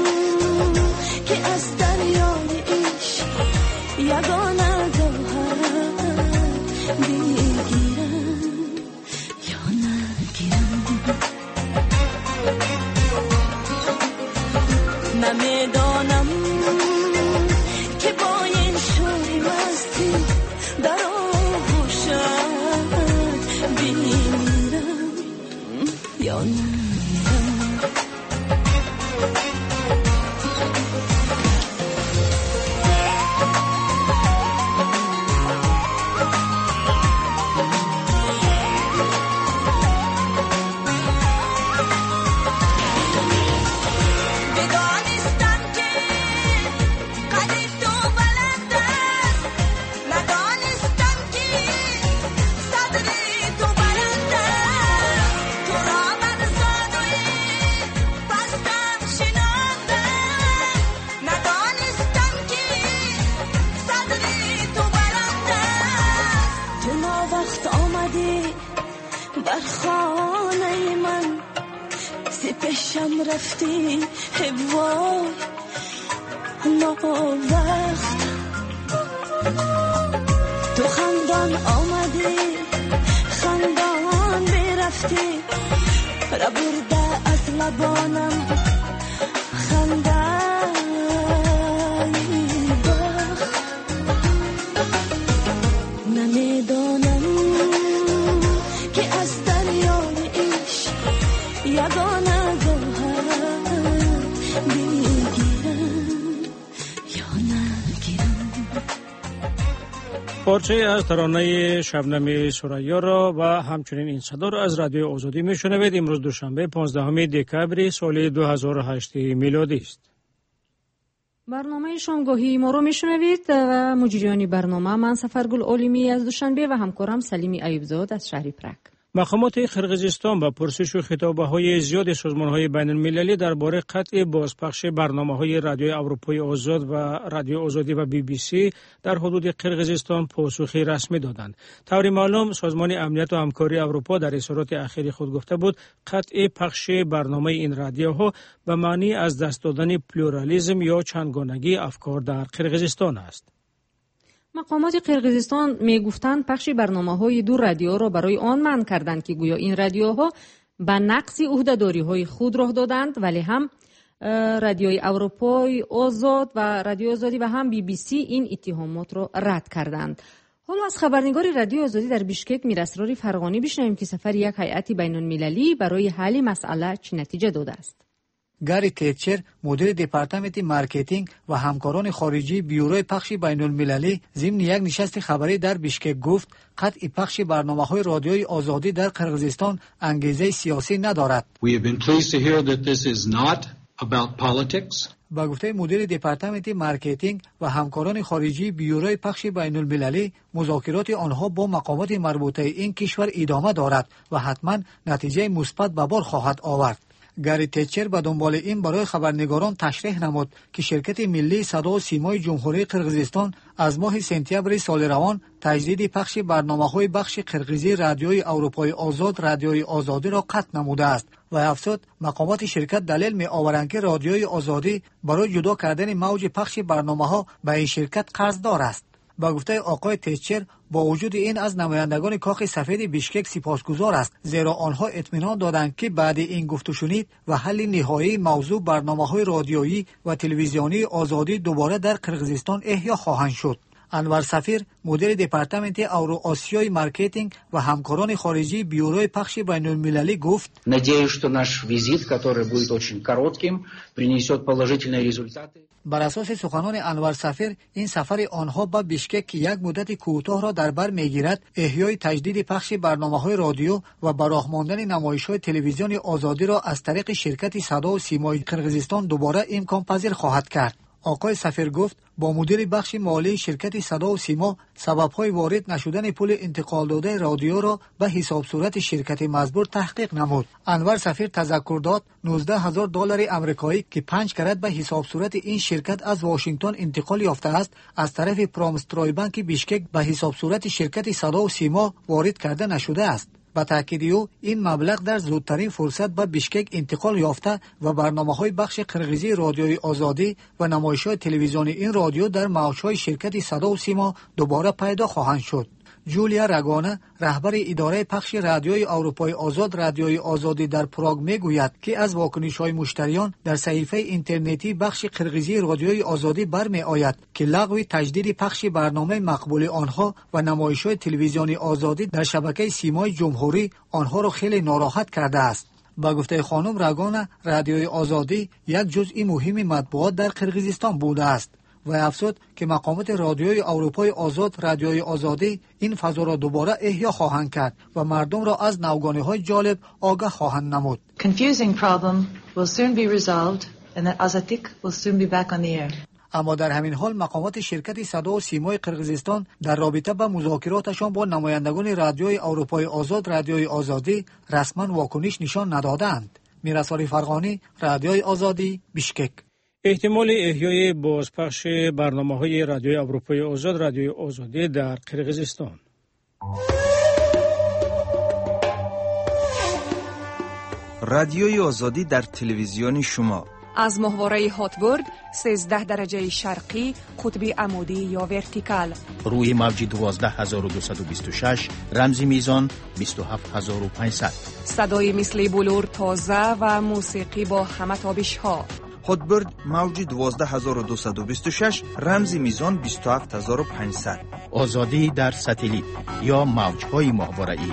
که از دریای عشق یگانه گوهر بگیرم یا نگیرم. نمیدانم که با این شوری مستی در آغوشت بمیرم یا نه. رفتی وای ناوقت تو خندان آمدی خندان برفتی را برده از لبانم خندان بخت. نمیدانم که از دریای عشق یگانه پارچه از ترانه شبنم ثریا را و همچنین این صدا را از رادیو آزادی میشنوید. امروز دوشنبه پانزدهم دکبر سال دو هزار و هشت میلادی است. برنامه شامگاهی ما رو میشنوید و مجریان برنامه من سفرگل علیمی از دوشنبه و همکارم سلیمی ایوبزاد از شهر پرگ. مقامات قرقیزستان با پرسش و خطابه‌های زیاد سازمان‌های بین‌المللی درباره قطع بازپخش برنامه‌های رادیوی اروپای آزاد و رادیو آزادی و بی بی سی در حدود قرقیزستان پاسخی رسمی دادند. طوری معلوم سازمان امنیت و همکاری اروپا در اظهارات اخیر خود گفته بود قطع پخش برنامه این رادیوها به معنی از دست دادن پلورالیسم یا چندگانگی افکار در قرقیزستان است. مقامات قرقیزستان می گفتند پخش برنامه‌های دو رادیو را برای آن منع کردند که گویا این رادیوها به نقض عهده‌داری‌های خود راه دادند، ولی هم رادیوی اروپای آزاد و رادیو آزادی و هم بی بی سی این اتهامات را رد کردند. حالا از خبرنگار رادیو آزادی در بیشکک میراسرار فرغانی بشنویم که سفر یک هیئت بین‌المللی برای حل مسئله چه نتیجه داده است. گاری تیچر مدیر دپارتمنت مارکتینگ و همکاران خارجی بیوروی پخش بین‌المللی ضمن یک نشست خبری در بیشکک گفت قطع پخش برنامه‌های رادیوی آزادی در قرقیزستان انگیزه سیاسی ندارد. We have been pleased to hear that this is not about politics. با گفته مدیر دپارتمنت مارکتینگ و همکاران خارجی بیوروی پخش بین‌المللی مذاکرات آنها با مقامات مربوطه این کشور ادامه دارد و حتما نتیجه مثبت به بار خواهد آورد. گاری تیچر به دنبال این برای خبرنگاران تشریح نمود که شرکت ملی صدا و سیمای جمهوری قرقیزستان از ماه سپتامبر سال روان تجدید پخش برنامه‌های بخش قرقیزی رادیوی اروپای آزاد رادیوی آزادی را قطع نموده است و افزود مقامات شرکت دلیل می آورند که رادیوی آزادی برای جدا کردن موج پخش برنامه‌ها به این شرکت قرضدار است. با گفته آقای تیچر با وجود این از نمایندگان کاخ سفید بیشکک سپاسگزار است، زیرا آنها اطمینان دادند که بعد این گفت و شنید و حل نهایی موضوع برنامه‌های رادیویی و تلویزیونی آزادی دوباره در قرقیزستان احیا خواهند شد. انور سفیر مدیر دپارتمنت اورو آسیای مارکتینگ و همکاران خارجی بیوروی پخش بین‌المللی گفت: Надеюсь, что наш визит, который будет очень коротким, принесет положительные результаты. بر اساس سخنان انور سفیر این سفر آنها به بیشکک که یک مدت کوتاه را در بر میگیرد احیای تجدید پخش برنامه‌های رادیو و براه ماندن نمایش‌های تلویزیون آزادی را از طریق شرکت صدا و سیمای قرقیزستان دوباره امکان پذیر خواهد کرد. آقای سفیر گفت با مدیر بخش مالی شرکت صدا و سیما سبب‌های وارد نشدن پول انتقال داده رادیو را به حساب صورت شرکت مزبور تحقیق نمود. انور سفیر تذکر داد نوزده هزار دلار آمریکایی که پنج کرات به حساب صورت این شرکت از واشنگتن انتقال یافته است از طرف پرومسترای بانک بیشکک به حساب صورت شرکت صدا و سیما وارد کرده نشده است. با تاکید او این مبلغ در زودترین فرصت به بیشکک انتقال یافته و برنامه‌های بخش قرقیزی رادیوی آزادی و نمایش‌های تلویزیونی این رادیو در موج‌های شرکت صدا و سیما دوباره پیدا خواهند شد. جولیا رگانه رهبر اداره پخش رادیوی اروپای آزاد رادیوی آزادی در پراگ میگوید که از واکنش‌های مشتریان در صحیفه اینترنتی بخش قرقیزی رادیوی آزادی برمی آید که لغو تجدید پخش برنامه مقبول آنها و نمایش‌های تلویزیونی آزادی در شبکه سیمای جمهوری آنها را خیلی ناراحت کرده است. با گفته خانم رگانه رادیوی آزادی یک جزء مهم مطبوعات در قرقیزستان بوده است و افزود که مقامات رادیوی اروپای آزاد رادیوی آزادی این فضا را دوباره احیا خواهند کرد و مردم را از نوگانی‌های جالب آگاه خواهند نمود. Confusing problem will soon be resolved and that Azatik will soon be back on the air. اما در همین حال مقامات شرکت صدا و سیمای قرقیزستان در رابطه با مذاکراتشان با نمایندگان رادیوی اروپای آزاد رادیوی آزادی رسما واکنش نشان ندادند. میرسالی فرغانی، رادیوی آزادی، بیشکک. احتمال احیای بازپخش برنامه‌های رادیوی اروپای آزاد رادیوی آزادی در قرقیزستان. رادیوی آزادی در تلویزیون شما از محوره هاتبورد سیزده درجه شرقی قطب عمودی یا ورتیکال روی موج دوازده هزار و دویست و بیست و شش رمزی میزان بیست و هفت هزار و پانصد صدای مثل بلور تازه و موسیقی با همه تابش ها. هاتبورد موج دوازده هزار و دویست و بیست و شش رمزی میزان بیست و هفت هزار و پانصد. آزادی در ساتلیت یا موج‌های ماهواره‌ای.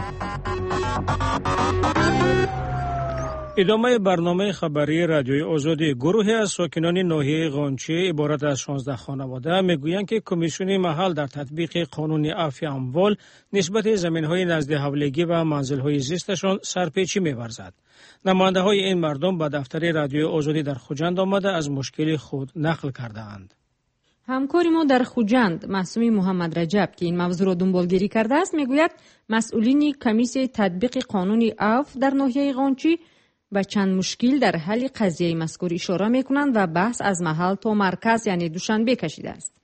ادامه برنامه خبری رادیوی آزادی. گروهی از ساکنان ناحیه قانچی عبارت از شانزده خانواده میگویند که کمیسیون محل در تطبیق قانون عفو اموال نسبت زمین‌های نزد حولگی و منزل‌های زیستشان سرپیچی می‌ورزد. نماینده‌های این مردم به دفتر رادیوی آزادی در خوجند آمده از مشکل خود نقل کرده‌اند. همکاری ما در خوجند معصومی محمد رجب که این موضوع را دنبالگیری کرده است میگوید مسئولین کمیسیون تطبیق قانون عفو در ناحیه قانچی و چند مشکل در حل قضیه مذکور اشاره میکنند و بحث از محل تا مرکز یعنی دوشنبه کشیده است.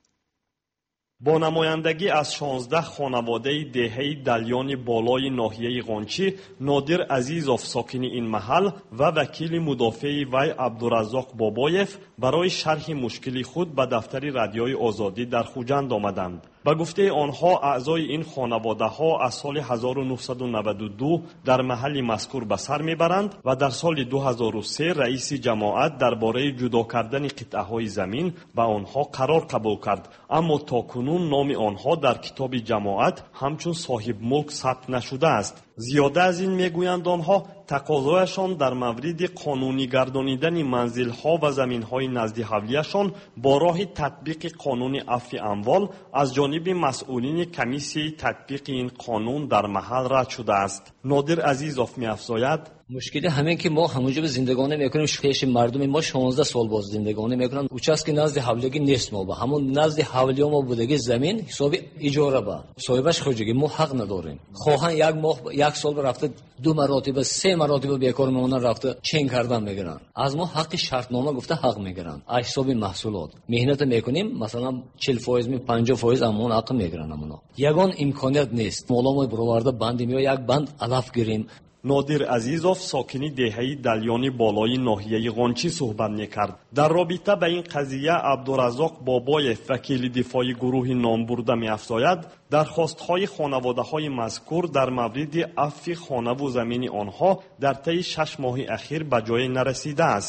با نمایندگی از شانزده خانواده دهه دلیان بالای ناحیه قانچی نادر عزیزوف ساکن این محل و وکیل مدافع وی عبدالرزاق بابایف برای شرح مشکل خود به دفتر رادیوی آزادی در خوجند آمدند. به گفته آنها اعضای این خانواده ها از سال هزار و نهصد و نود و دو در محل مذکور به سر میبرند و در سال دو هزار و سه رئیس جماعت درباره جدا کردن قطعه های زمین به آنها قرار قبول کرد، اما تاکنون نام آنها در کتاب جماعت همچون صاحب ملک ثبت نشده است. زیاده از این میگویند آنها تقاضایشان در مورد قانونی گردانیدن منزل‌ها و زمین‌های نزد حولیشان با راه تطبیق قانون عفو اموال از جانب مسئولین کمیسیون تطبیق این قانون در محل رد شده است. نادر عزیزوف می‌افزاید مشکلی همین که ما همونجا به زندگانی میکنیم، پیش مردم ما شانزده سال باز زندگانی میکنن. اوچاس که نزد حولیگی نیست، ما با همون نزد حولی ما بودگی زمین حساب اجاره با صاحبش خوجگی ما حق نداریم. خواهن یک ماه یک سال رفته دو مراتب سه مراتب بیکار میمونن، رفته چین کردن میگیرن. از ما حق شرطنامه گفته حق میگیرن. حساب محصولات مهنت میکنیم مثلا چهل درصد می پنجاه درصد امون حق میگیرن. امونا یگان امکانیت نیست. مولا ما برآورده بند می یک بند علف گیریم. نادر عزیزوف ساکنی دهه دلیانی بالای ناحیه قانچی صحبت میکرد. در رابطه به این قضیه عبدالرزاق بابایف وکیل دفاعی گروه نامبرده می‌افزاید درخواست‌های خانواده‌های مذکور در مورد عفو خانه و زمین آنها در طی شش ماه اخیر به جای نرسیده است.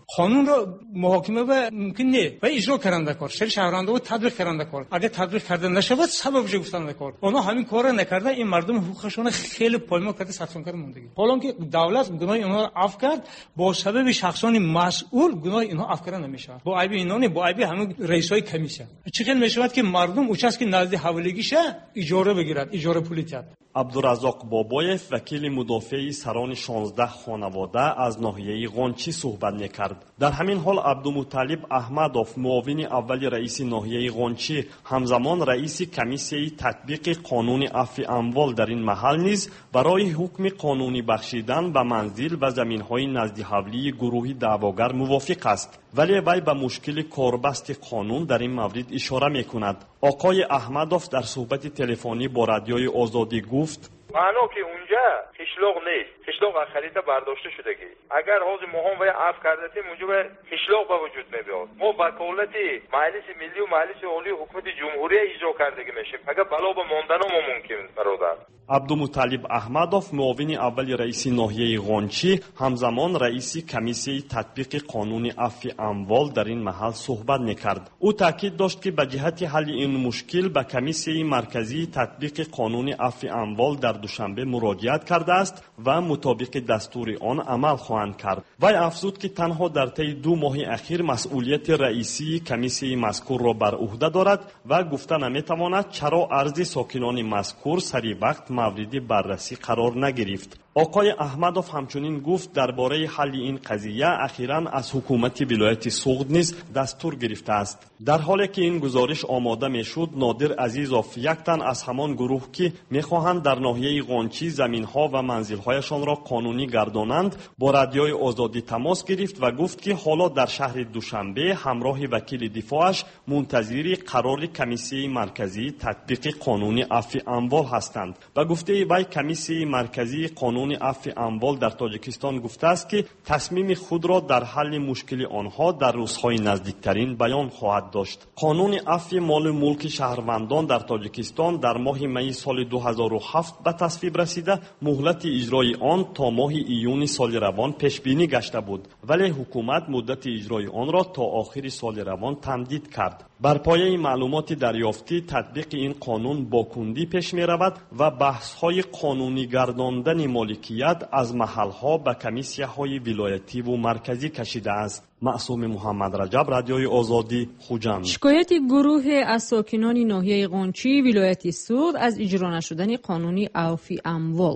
قانون را محاکمه و ممکن نه و اجرا کننده کار شهر شهرنده و تطبیق کننده کار اگر تطبیق کرده نشود سبب چه گفتن کار اونا همین کار را نکرده این مردم حقوقشون خیلی پایمال کرده ستون کرده موندگی حالا که دولت گناه اینا را عفو کرد با سبب شخصان مسئول گناه اینا عفو کرده نمیشه با عیب اینا نه با عیب همون رئیسای کمیسیون چه میشود که مردم اوچاس که نزد حوالگیشه اجاره بگیرد اجاره پولی تد عبدالرزاق بابایف وکیل مدافع سران شانزده خانواده از ناحیه غنچی صحبت میکرد. در همین حال عبدالمطلب احمدوف معاون اول رئیس ناحیه غنچی همزمان رئیس کمیسیه تطبیق قانون عفو اموال در این محل نیز برای حکم قانونی بخشیدن به منزل و زمین‌های نزد حولی گروه دعواگر موافق است، ولی وی به مشکل کاربست قانون در این مورد اشاره میکند. آقای احمدوف در صحبت تلفنی با رادیوی آزادی گفت: معنا که اونجا هیچلوغ نیست، هیچلوغ از خریطه برداشته شدگی. اگر حوض مهم و عفو کرده تیم اونجا به هیچلوغ به وجود نمیاد. ما وکالت مجلس ملی و مجلس عالی حکومت جمهوری اجرا کردگی میشیم. اگر بلا به ماندن ما ممکن برادر. عبدالمطلب احمدوف معاون اول رئیس ناحیه غنچی همزمان رئیس کمیسیه تطبیق قانون عفو اموال در این محل صحبت میکرد. او تاکید داشت که به جهت حل این مشکل به کمیسیه مرکزی تطبیق قانون عفو اموال در دوشنبه مراجعت کرده است و مطابق دستور آن عمل خواهند کرد. وی افزود که تنها در طی دو ماه اخیر مسئولیت رئیسی کمیسیه مذکور را بر عهده دارد و گفته نمیتواند چرا عرض ساکنان مذکور سری وقت مورد بررسی قرار نگرفت. آقای احمدوف همچنین گفت درباره حل این قضیه اخیراً از حکومت ولایت سوغد نیز دستور گرفته است. در حالی که این گزارش آماده میشد، نادر عزیزوف یک تن از همان گروه که میخواهند در ناحیه غنچی زمینها و منزلهایشان را قانونی گردانند با رادیوی آزادی تماس گرفت و گفت که حالا در شهر دوشنبه همراه وکیل دفاعش منتظر قرار کمیسیه مرکزی تطبیق قانون عفو اموال هستند. و گفته وی کمیسیه مرکزی قانون قانون عفو اموال در تاجیکستان گفته است که تصمیم خود را در حل مشکل آنها در روزهای نزدیکترین بیان خواهد داشت. قانون عفو مال ملک شهروندان در تاجیکستان در ماه می سال دو هزار و هفت به تصویب رسیده، مهلت اجرای آن تا ماه ایون سال روان پیش بینی گشته بود، ولی حکومت مدت اجرای آن را تا آخر سال روان تمدید کرد. بر پایه معلومات دریافتی تطبیق این قانون با کندی پیش می رود و بحث های قانونی گرداندن مالکیت از محل ها به کمیسیه های ولایتی و مرکزی کشیده است. معصوم محمد رجب، رادیوی آزادی، خوجند. شکایت گروه از ساکنان ناحیه غنچی ولایت سوغد از اجرا نشدن قانونی عفو اموال.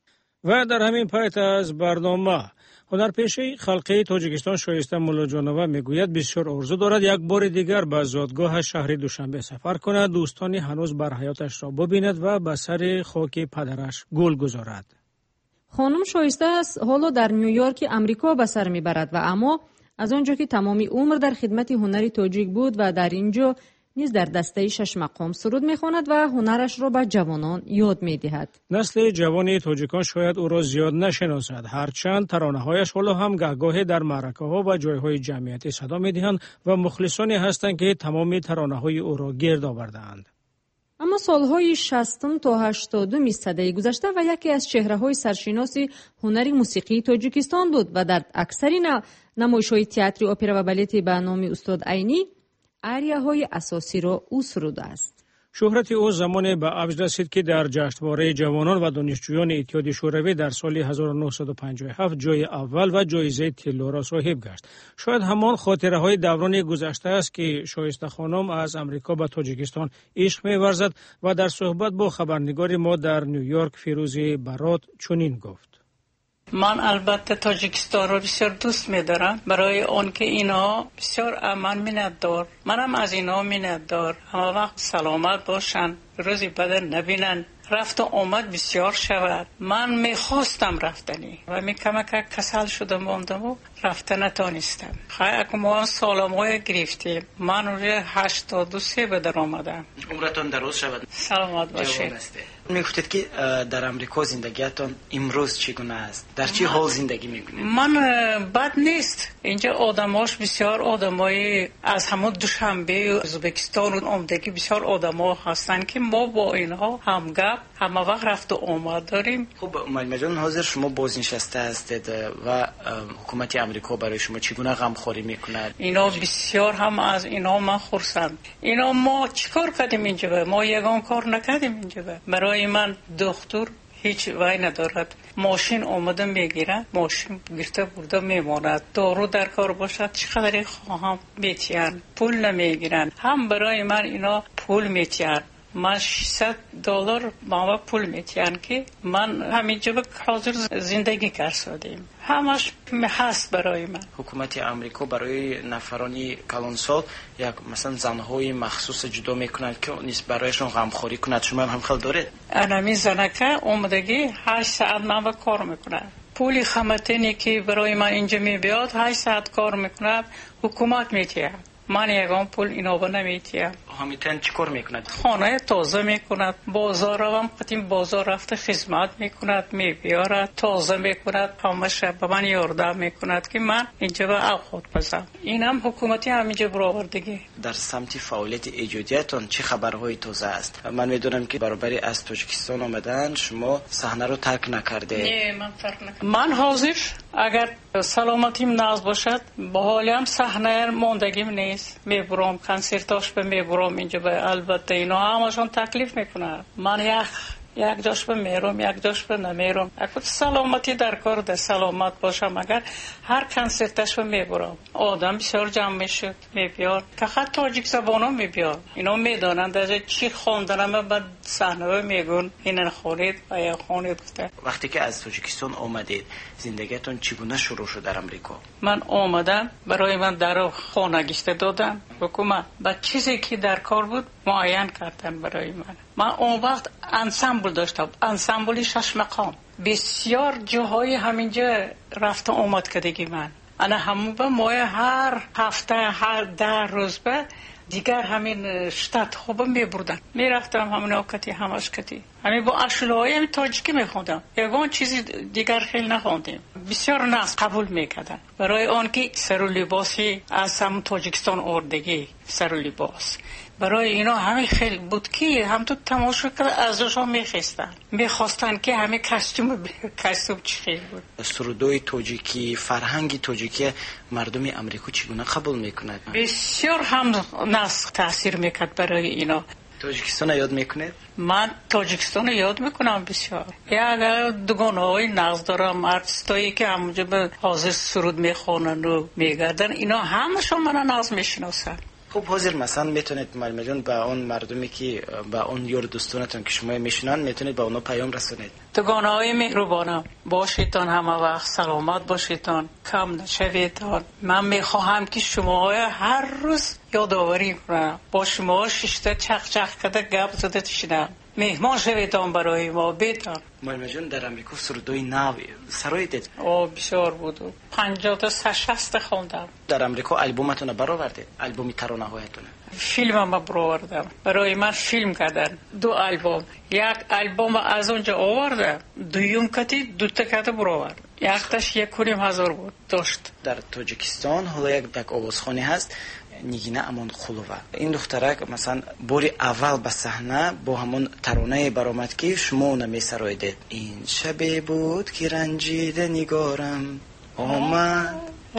و در همین پایت از برنامه هنرپیشه خلقی تاجیکستان شایسته مولاجانوه میگوید بسیار آرزو دارد یک بار دیگر به زادگاه شهر دوشنبه سفر کند، دوستانی هنوز بر حیاتش را ببیند و به سر خاک پدرش گل گذارد. خانم شایسته است حالا در نیویورک امریکا به سر میبرد و اما از آنجا که تمامی عمر در خدمت هنری تاجیک بود و در اینجا نیز در دسته شش مقام سرود میخواند و هنرش را به جوانان یاد میدهد. نسل جوان تاجیکان شاید او را زیاد نشناسد، هرچند ترانه‌هایش حالا هم گهگاه در معرکه‌ها و جایهای جمعیتی صدا میدهند و مخلصانی هستند که تمام ترانه‌های او را گرد آورده‌اند. اما سالهای شصتم تا هشتادم سده گذشته و یکی از چهره‌های سرشناس هنر موسیقی تاجیکستان بود و در اکثری نمایش‌های تئاتر، اپرا و بالت به نام استاد عینی آریاهای اساسی را او سروده است. شهرت او زمان به اوج رسید که در جشنواره جوانان و دانشجویان اتحاد شوروی در سال هزار و نهصد و پنجاه و هفت جای اول و جایزه طلا را صاحب گشت. شاید همان خاطره های دوران گذشته است که شایسته خانم از امریکا به تاجیکستان عشق می‌ورزد و در صحبت با خبرنگار ما در نیویورک فیروز برات چنین گفت: من البته تاجیکستان رو بسیار دوست می‌دارم، برای اون که اینا بسیار من منتدار، منم از اینا منتدار، همه وقت سلامت باشن، روزی بعد نبینن، رفت و آمد بسیار شود. من میخواستم رفتنی و می کمک کسل شدم موندم و رفتن نتونستم. خیلی ما سالمای گرفتیم، من روی هشتاد و سه به در آمدم. عمرتون درست شود. سلامت باشید. میگفتید که در امریکا زندگیتون امروز چگونه است؟ در چه حال زندگی میکنید؟ من بد نیست. اینجا آدماش بسیار آدمای از همون دوشنبه ازبکستان و عمدگی بسیار آدما هستن که ما با اینها هم گپ همه وقت رفت و آمد داریم. خب معلم جان، حاضر شما بازنشسته هستید و حکومت امریکا برای شما چگونه غمخواری میکند؟ اینا بسیار هم از اینا من خرسند. اینا ما چیکار کردیم اینجا؟ ما یگان کار نکردیم اینجا. برای من دکتر هیچ وای ندارد. ماشین اومده میگیرد، ماشین گرفته برده میماند. دارو در کار باشد چقدر خواهم میتین، پول نمیگیرن. هم برای من اینا پول میتین. من ششصد دلار ما پول میتین که من همینجا حاضر زندگی کردیم. همش هست برای من. حکومت امریکا برای نفرانی کلانسال یک مثلا زنهای مخصوص جدا میکند که نیست برایشون غمخوری کند. شما هم خیلی دارید؟ انمی زنکه اومدگی هشت ساعت من کار میکنه. پولی خمتینی که برای من اینجا میبیاد هشت ساعت کار میکند، حکومت میتیه. من یکم پول اینا با نمیتیم. همیتن چی کار میکند؟ خانه تازه میکند، بازار هم قدیم بازار رفته خدمت میکند، میبیارد تازه میکند، همه شب به من یارده میکند که من اینجا به اوقات بزنم. این هم حکومتی همینجا برآوردگی. در سمت فعالیت ایجادیتون چه خبرهای تازه است؟ من میدونم که برابری از تاجیکستان آمدن شما صحنه رو ترک نکرده. نه من ترک نکردم. من حاضر اگر سلامتیم ناز باشد با حالم صحنه موندگیم نیست. میبرم کنسرتاش به میبرم اینجا. به البته اینا همشون تکلیف میکنن. من یک یک جاش به میرم یک جاش به نمیرم. اگه سلامتی در کار ده سلامت باشم اگر هر کنسرتش به میبرم. آدم بسیار جمع میشد میبیار که خط تاجیک زبانو میبیار. اینا میدانند از چی خواندنم بعد صحنه میگن این خورید و یا خونید گفته. وقتی که از تاجیکستان آمدید زندگیتون چگونه شروع شد در امریکا؟ من آمدم برای من در خانه گشته دادم حکومت. بعد چیزی که در کار بود معین کردن برای من. من اون وقت انسامبل داشتم، انسامبلی شش مقام. بسیار جاهای همینجا رفت آمد کردگی من. انا همون به ماه هر هفته هر ده روز به دیگر همین شتات خوب می بردن. می رفتم همین اوقاتی همش کتی. همین با اشلوهای همین تاجیکی می خوندم. یگان چیزی دیگر خیلی نخوندیم. بسیار ناز قبول می کردن. برای آن که سر و لباسی از هم تاجیکستان آوردگی سر و لباس. برای اینا همین خیلی بود که هم تو تماشا کرد ازشون میخواستن میخواستن که همین کاستوم کاستوم چی خیلی بود. سرودوی تاجیکی، فرهنگ تاجیکی مردم امریکا چگونه قبول میکنند؟ بسیار هم ناز تاثیر میکرد برای اینا. تاجیکستان یاد میکنید؟ من تاجیکستان یاد میکنم بسیار. یا دوگانه‌های ناز دارم، ارتستایی که همونجا به حاضر سرود میخونن و میگردن اینا همشون من ناز میشناسن. خب حاضر مثلا میتونید معلم جان به اون مردمی که به اون یار دوستانتون که شما میشنن میتونید به اونا پیام رسونید؟ دوگانه‌های مهربانم باشیدان، همه وقت سلامت باشیدان، کم نشویدان. من میخواهم که شما هر روز یادآوری کنم با شما ششته چق چق کده گپ زده تشیدم. مهمان شویدان برای ما بیدان. معلم جان در امریکا سرودوی نو سرای دید؟ آه بسیار بود. پنجاه تا شصت خوندم. در امریکا البومتون برآوردید؟ البومی ترانه هایتون؟ فیلم ما برآوردم. برای من فیلم کردن دو البوم. یک البوم از اونجا آوردم، دویم کتی دو تا کته برآورد. یک تاش یک کنیم هزار بود داشت. در تاجیکستان حالا یک دک آوازخوانی هست نیگینه امان خلوه. این دخترک مثلا باری اول به صحنه با همون ترانه برآمد که شما اون میسرایدید. این شبی بود که رنجیده نگارم آمد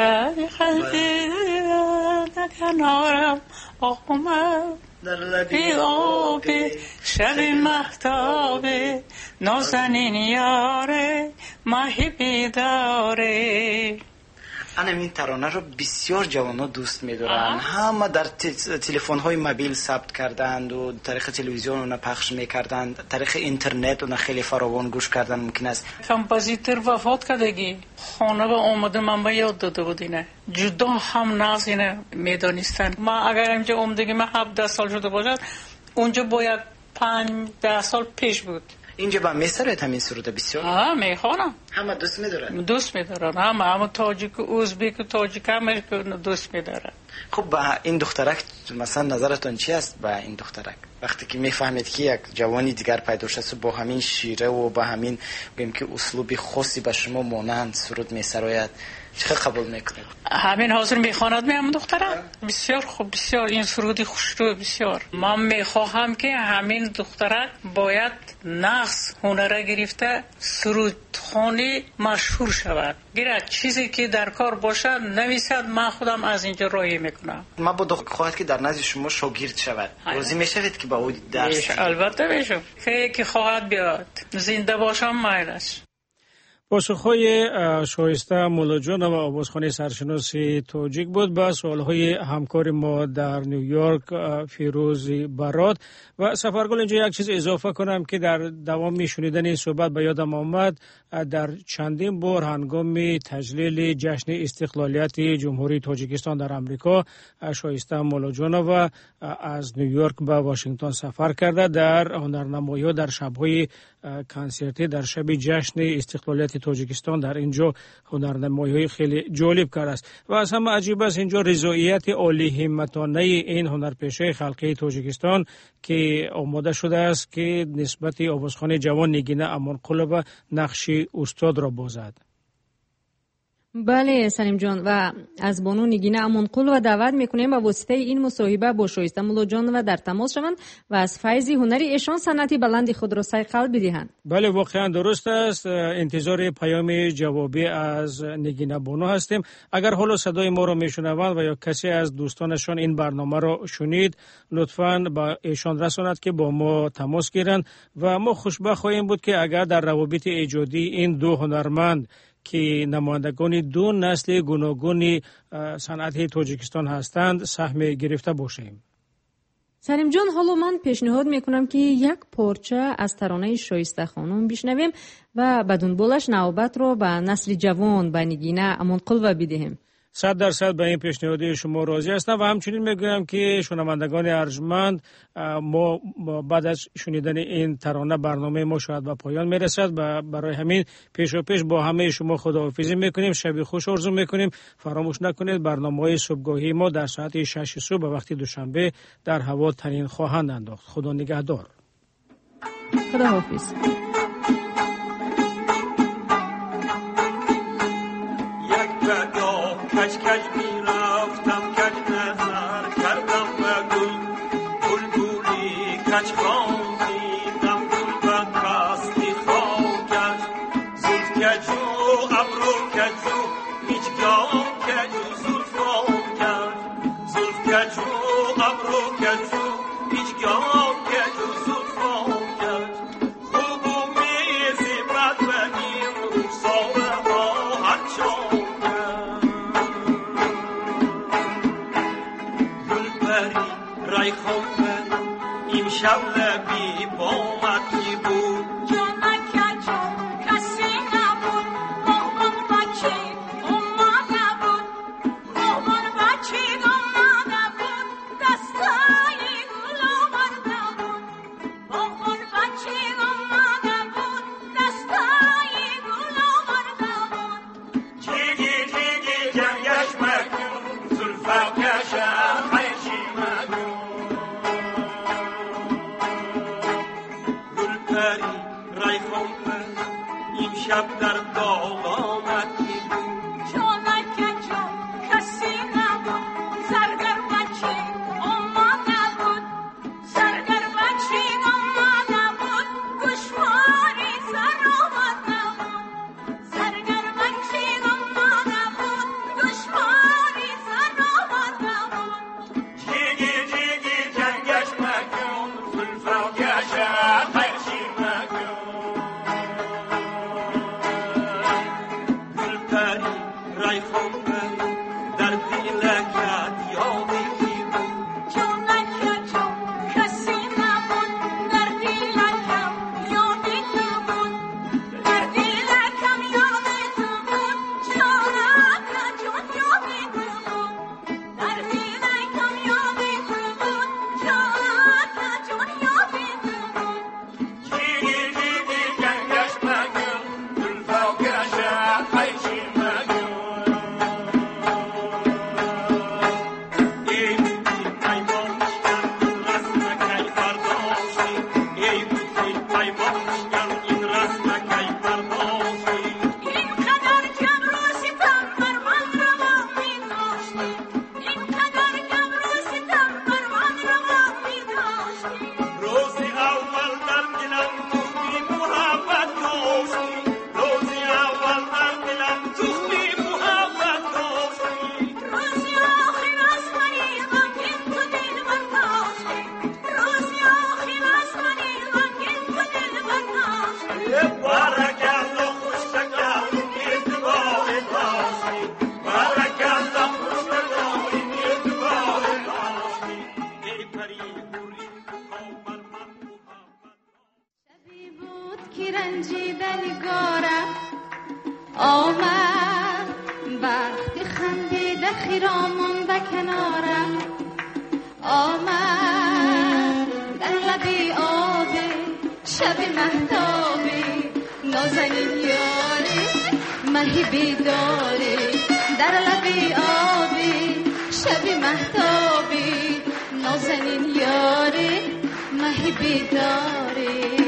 کنارم آمد در لبی آبی شب مهتابی نازنین یاره ماهی بیداره. انا این ترانه رو بسیار جوانا دوست می‌دارن. همه در تلفن‌های موبایل ثبت کردند و طریق تلویزیون اون پخش می‌کردند، طریق اینترنت اون خیلی فراوان گوش کردن ممکن است. کمپوزیتور وفات کردگی خانه به اومده من به یاد داده بودینه جدا هم ناز اینه میدانستن. ما اگر اینجا اومدگی من هفده سال شده باشد اونجا باید پنج ده سال پیش بود. اینجا با میسرت همین سروده بسیار؟ آه میخوانم. همه دوست میدارن؟ دوست میدارن. همه همه تاجیک و ازبک و تاجیک همه دوست میدارن. خب با این دخترک مثلا نظرتون چی است با این دخترک؟ وقتی که میفهمید که یک جوانی دیگر پیدا شده با همین شیره و با همین بگیم که اسلوبی خاصی به شما مانند سرود میسراید چه قبول میکنید؟ همین حاضر میخواند میام دختره. بسیار خوب، بسیار این سرودی خوشرو بسیار. من میخواهم که همین دختره باید نقص هنره گرفته سرودخوانی مشهور شود. گیره چیزی که در کار باشد نویسد، من خودم از اینجا راهی میکنم. ما با دختر خواهد که در نزد شما شاگرد شود. راضی میشوید که با او درس؟ البته میشم. خیلی که خواهد بیاد زنده باشم میلش. پاسخهای شایسته مولاجان و آوازخوان سرشناسی تاجیک بود به سوالهای همکار ما در نیویورک فیروز برات. و سفرگل اینجا یک چیز اضافه کنم که در دوام شنیدن این صحبت به یادم آمد، در چندین بار هنگام تجلیل جشن استقلالیت جمهوری تاجیکستان در امریکا شایسته مولاجان و از نیویورک به واشنگتن سفر کرده. در هنرنمایی‌ها در شب‌های کنسرتی در شب جشن استقلالیت تاجیکستان در اینجا هنرنمایی‌های خیلی جالب کرده است. و از همه عجیب است اینجا رضایت عالی همتانه این هنرپیشه خلقی تاجیکستان که آماده شده است که نسبت آوازخوان جوان نگینه امانقلو و نقش استاد را بازد. بله سلیم جان، و از بانو نگینه امانقلو و دعوت میکنیم با واسطه این مصاحبه با شایسته مولاجان و در تماس شوند و از فیض هنری ایشان سنتی بلند خود را صیقل بدهند. بله واقعا درست است. انتظار پیام جوابی از نگینه بانو هستیم. اگر حالا صدای ما را میشنوند و یا کسی از دوستانشان این برنامه را شنید، لطفاً با ایشان رساند که با ما تماس گیرند و ما خوشبخت خواهیم بود که اگر در روابط ایجادی این دو هنرمند که نمایندگان دو نسل گوناگون صنعت تاجیکستان هستند سهم گرفته باشیم. سلیم جان، حالا من پیشنهاد میکنم که یک پارچه از ترانه شایسته خانم بشنویم و بدون بولش نوبت رو به نسل جوان به نگینه امانقلو بدهیم. صد درصد به این پیشنهاد شما راضی هستم و همچنین میگویم که شنوندگان ارجمند، ما بعد از شنیدن این ترانه برنامه ما شاید به پایان میرسد و برای همین پیش و پیش با همه شما خداحافظی میکنیم. شب خوش آرزو میکنیم. فراموش نکنید برنامه‌های صبحگاهی ما در ساعت شش صبح به وقت دوشنبه در هوا تنین خواهند انداخت. خدا نگهدار. خداحافظ. کج کج می رفتم کج نظر کردم به گل گل گولی کج خواندیدم گل و کاستی خواهد زلف کجو ابرو کجو هیچگاه کجو زلف کرد زلف کجو ابرو کجو هیچگاه کجو زلف کرد خوب و میزی بد و این روزاره ها هرچان رای خوبه این شب لبی بامتی بود جانک کجو کسی نبود مهمان بچه اومده بود مهمان بچه اومده بود دستای گل آورده بود مهمان بچه اومده بود دستای گل آورده بود جیگی جیگی جنگش مکن زلفه کشم خیشی مکن رای خوبه این شب در باغ آمدی جانک کجو کسی نبود زرگر بچه آمده بود زرگر بچه آمده بود گوشواری سر آمده بود زرگر بچه آمده بود گوشواری سر آمده بود جیگی جیگی جنگش مکن زلفه و کشم خیشی مکن که رنجیده نگارم آمد وقتی خندیده خیرامون به کنارم آمد در لبی آبی شب مهتابی نازنین یاری مهی بیداری در لبی آبی شب مهتابی نازنین یاری مهی بیداری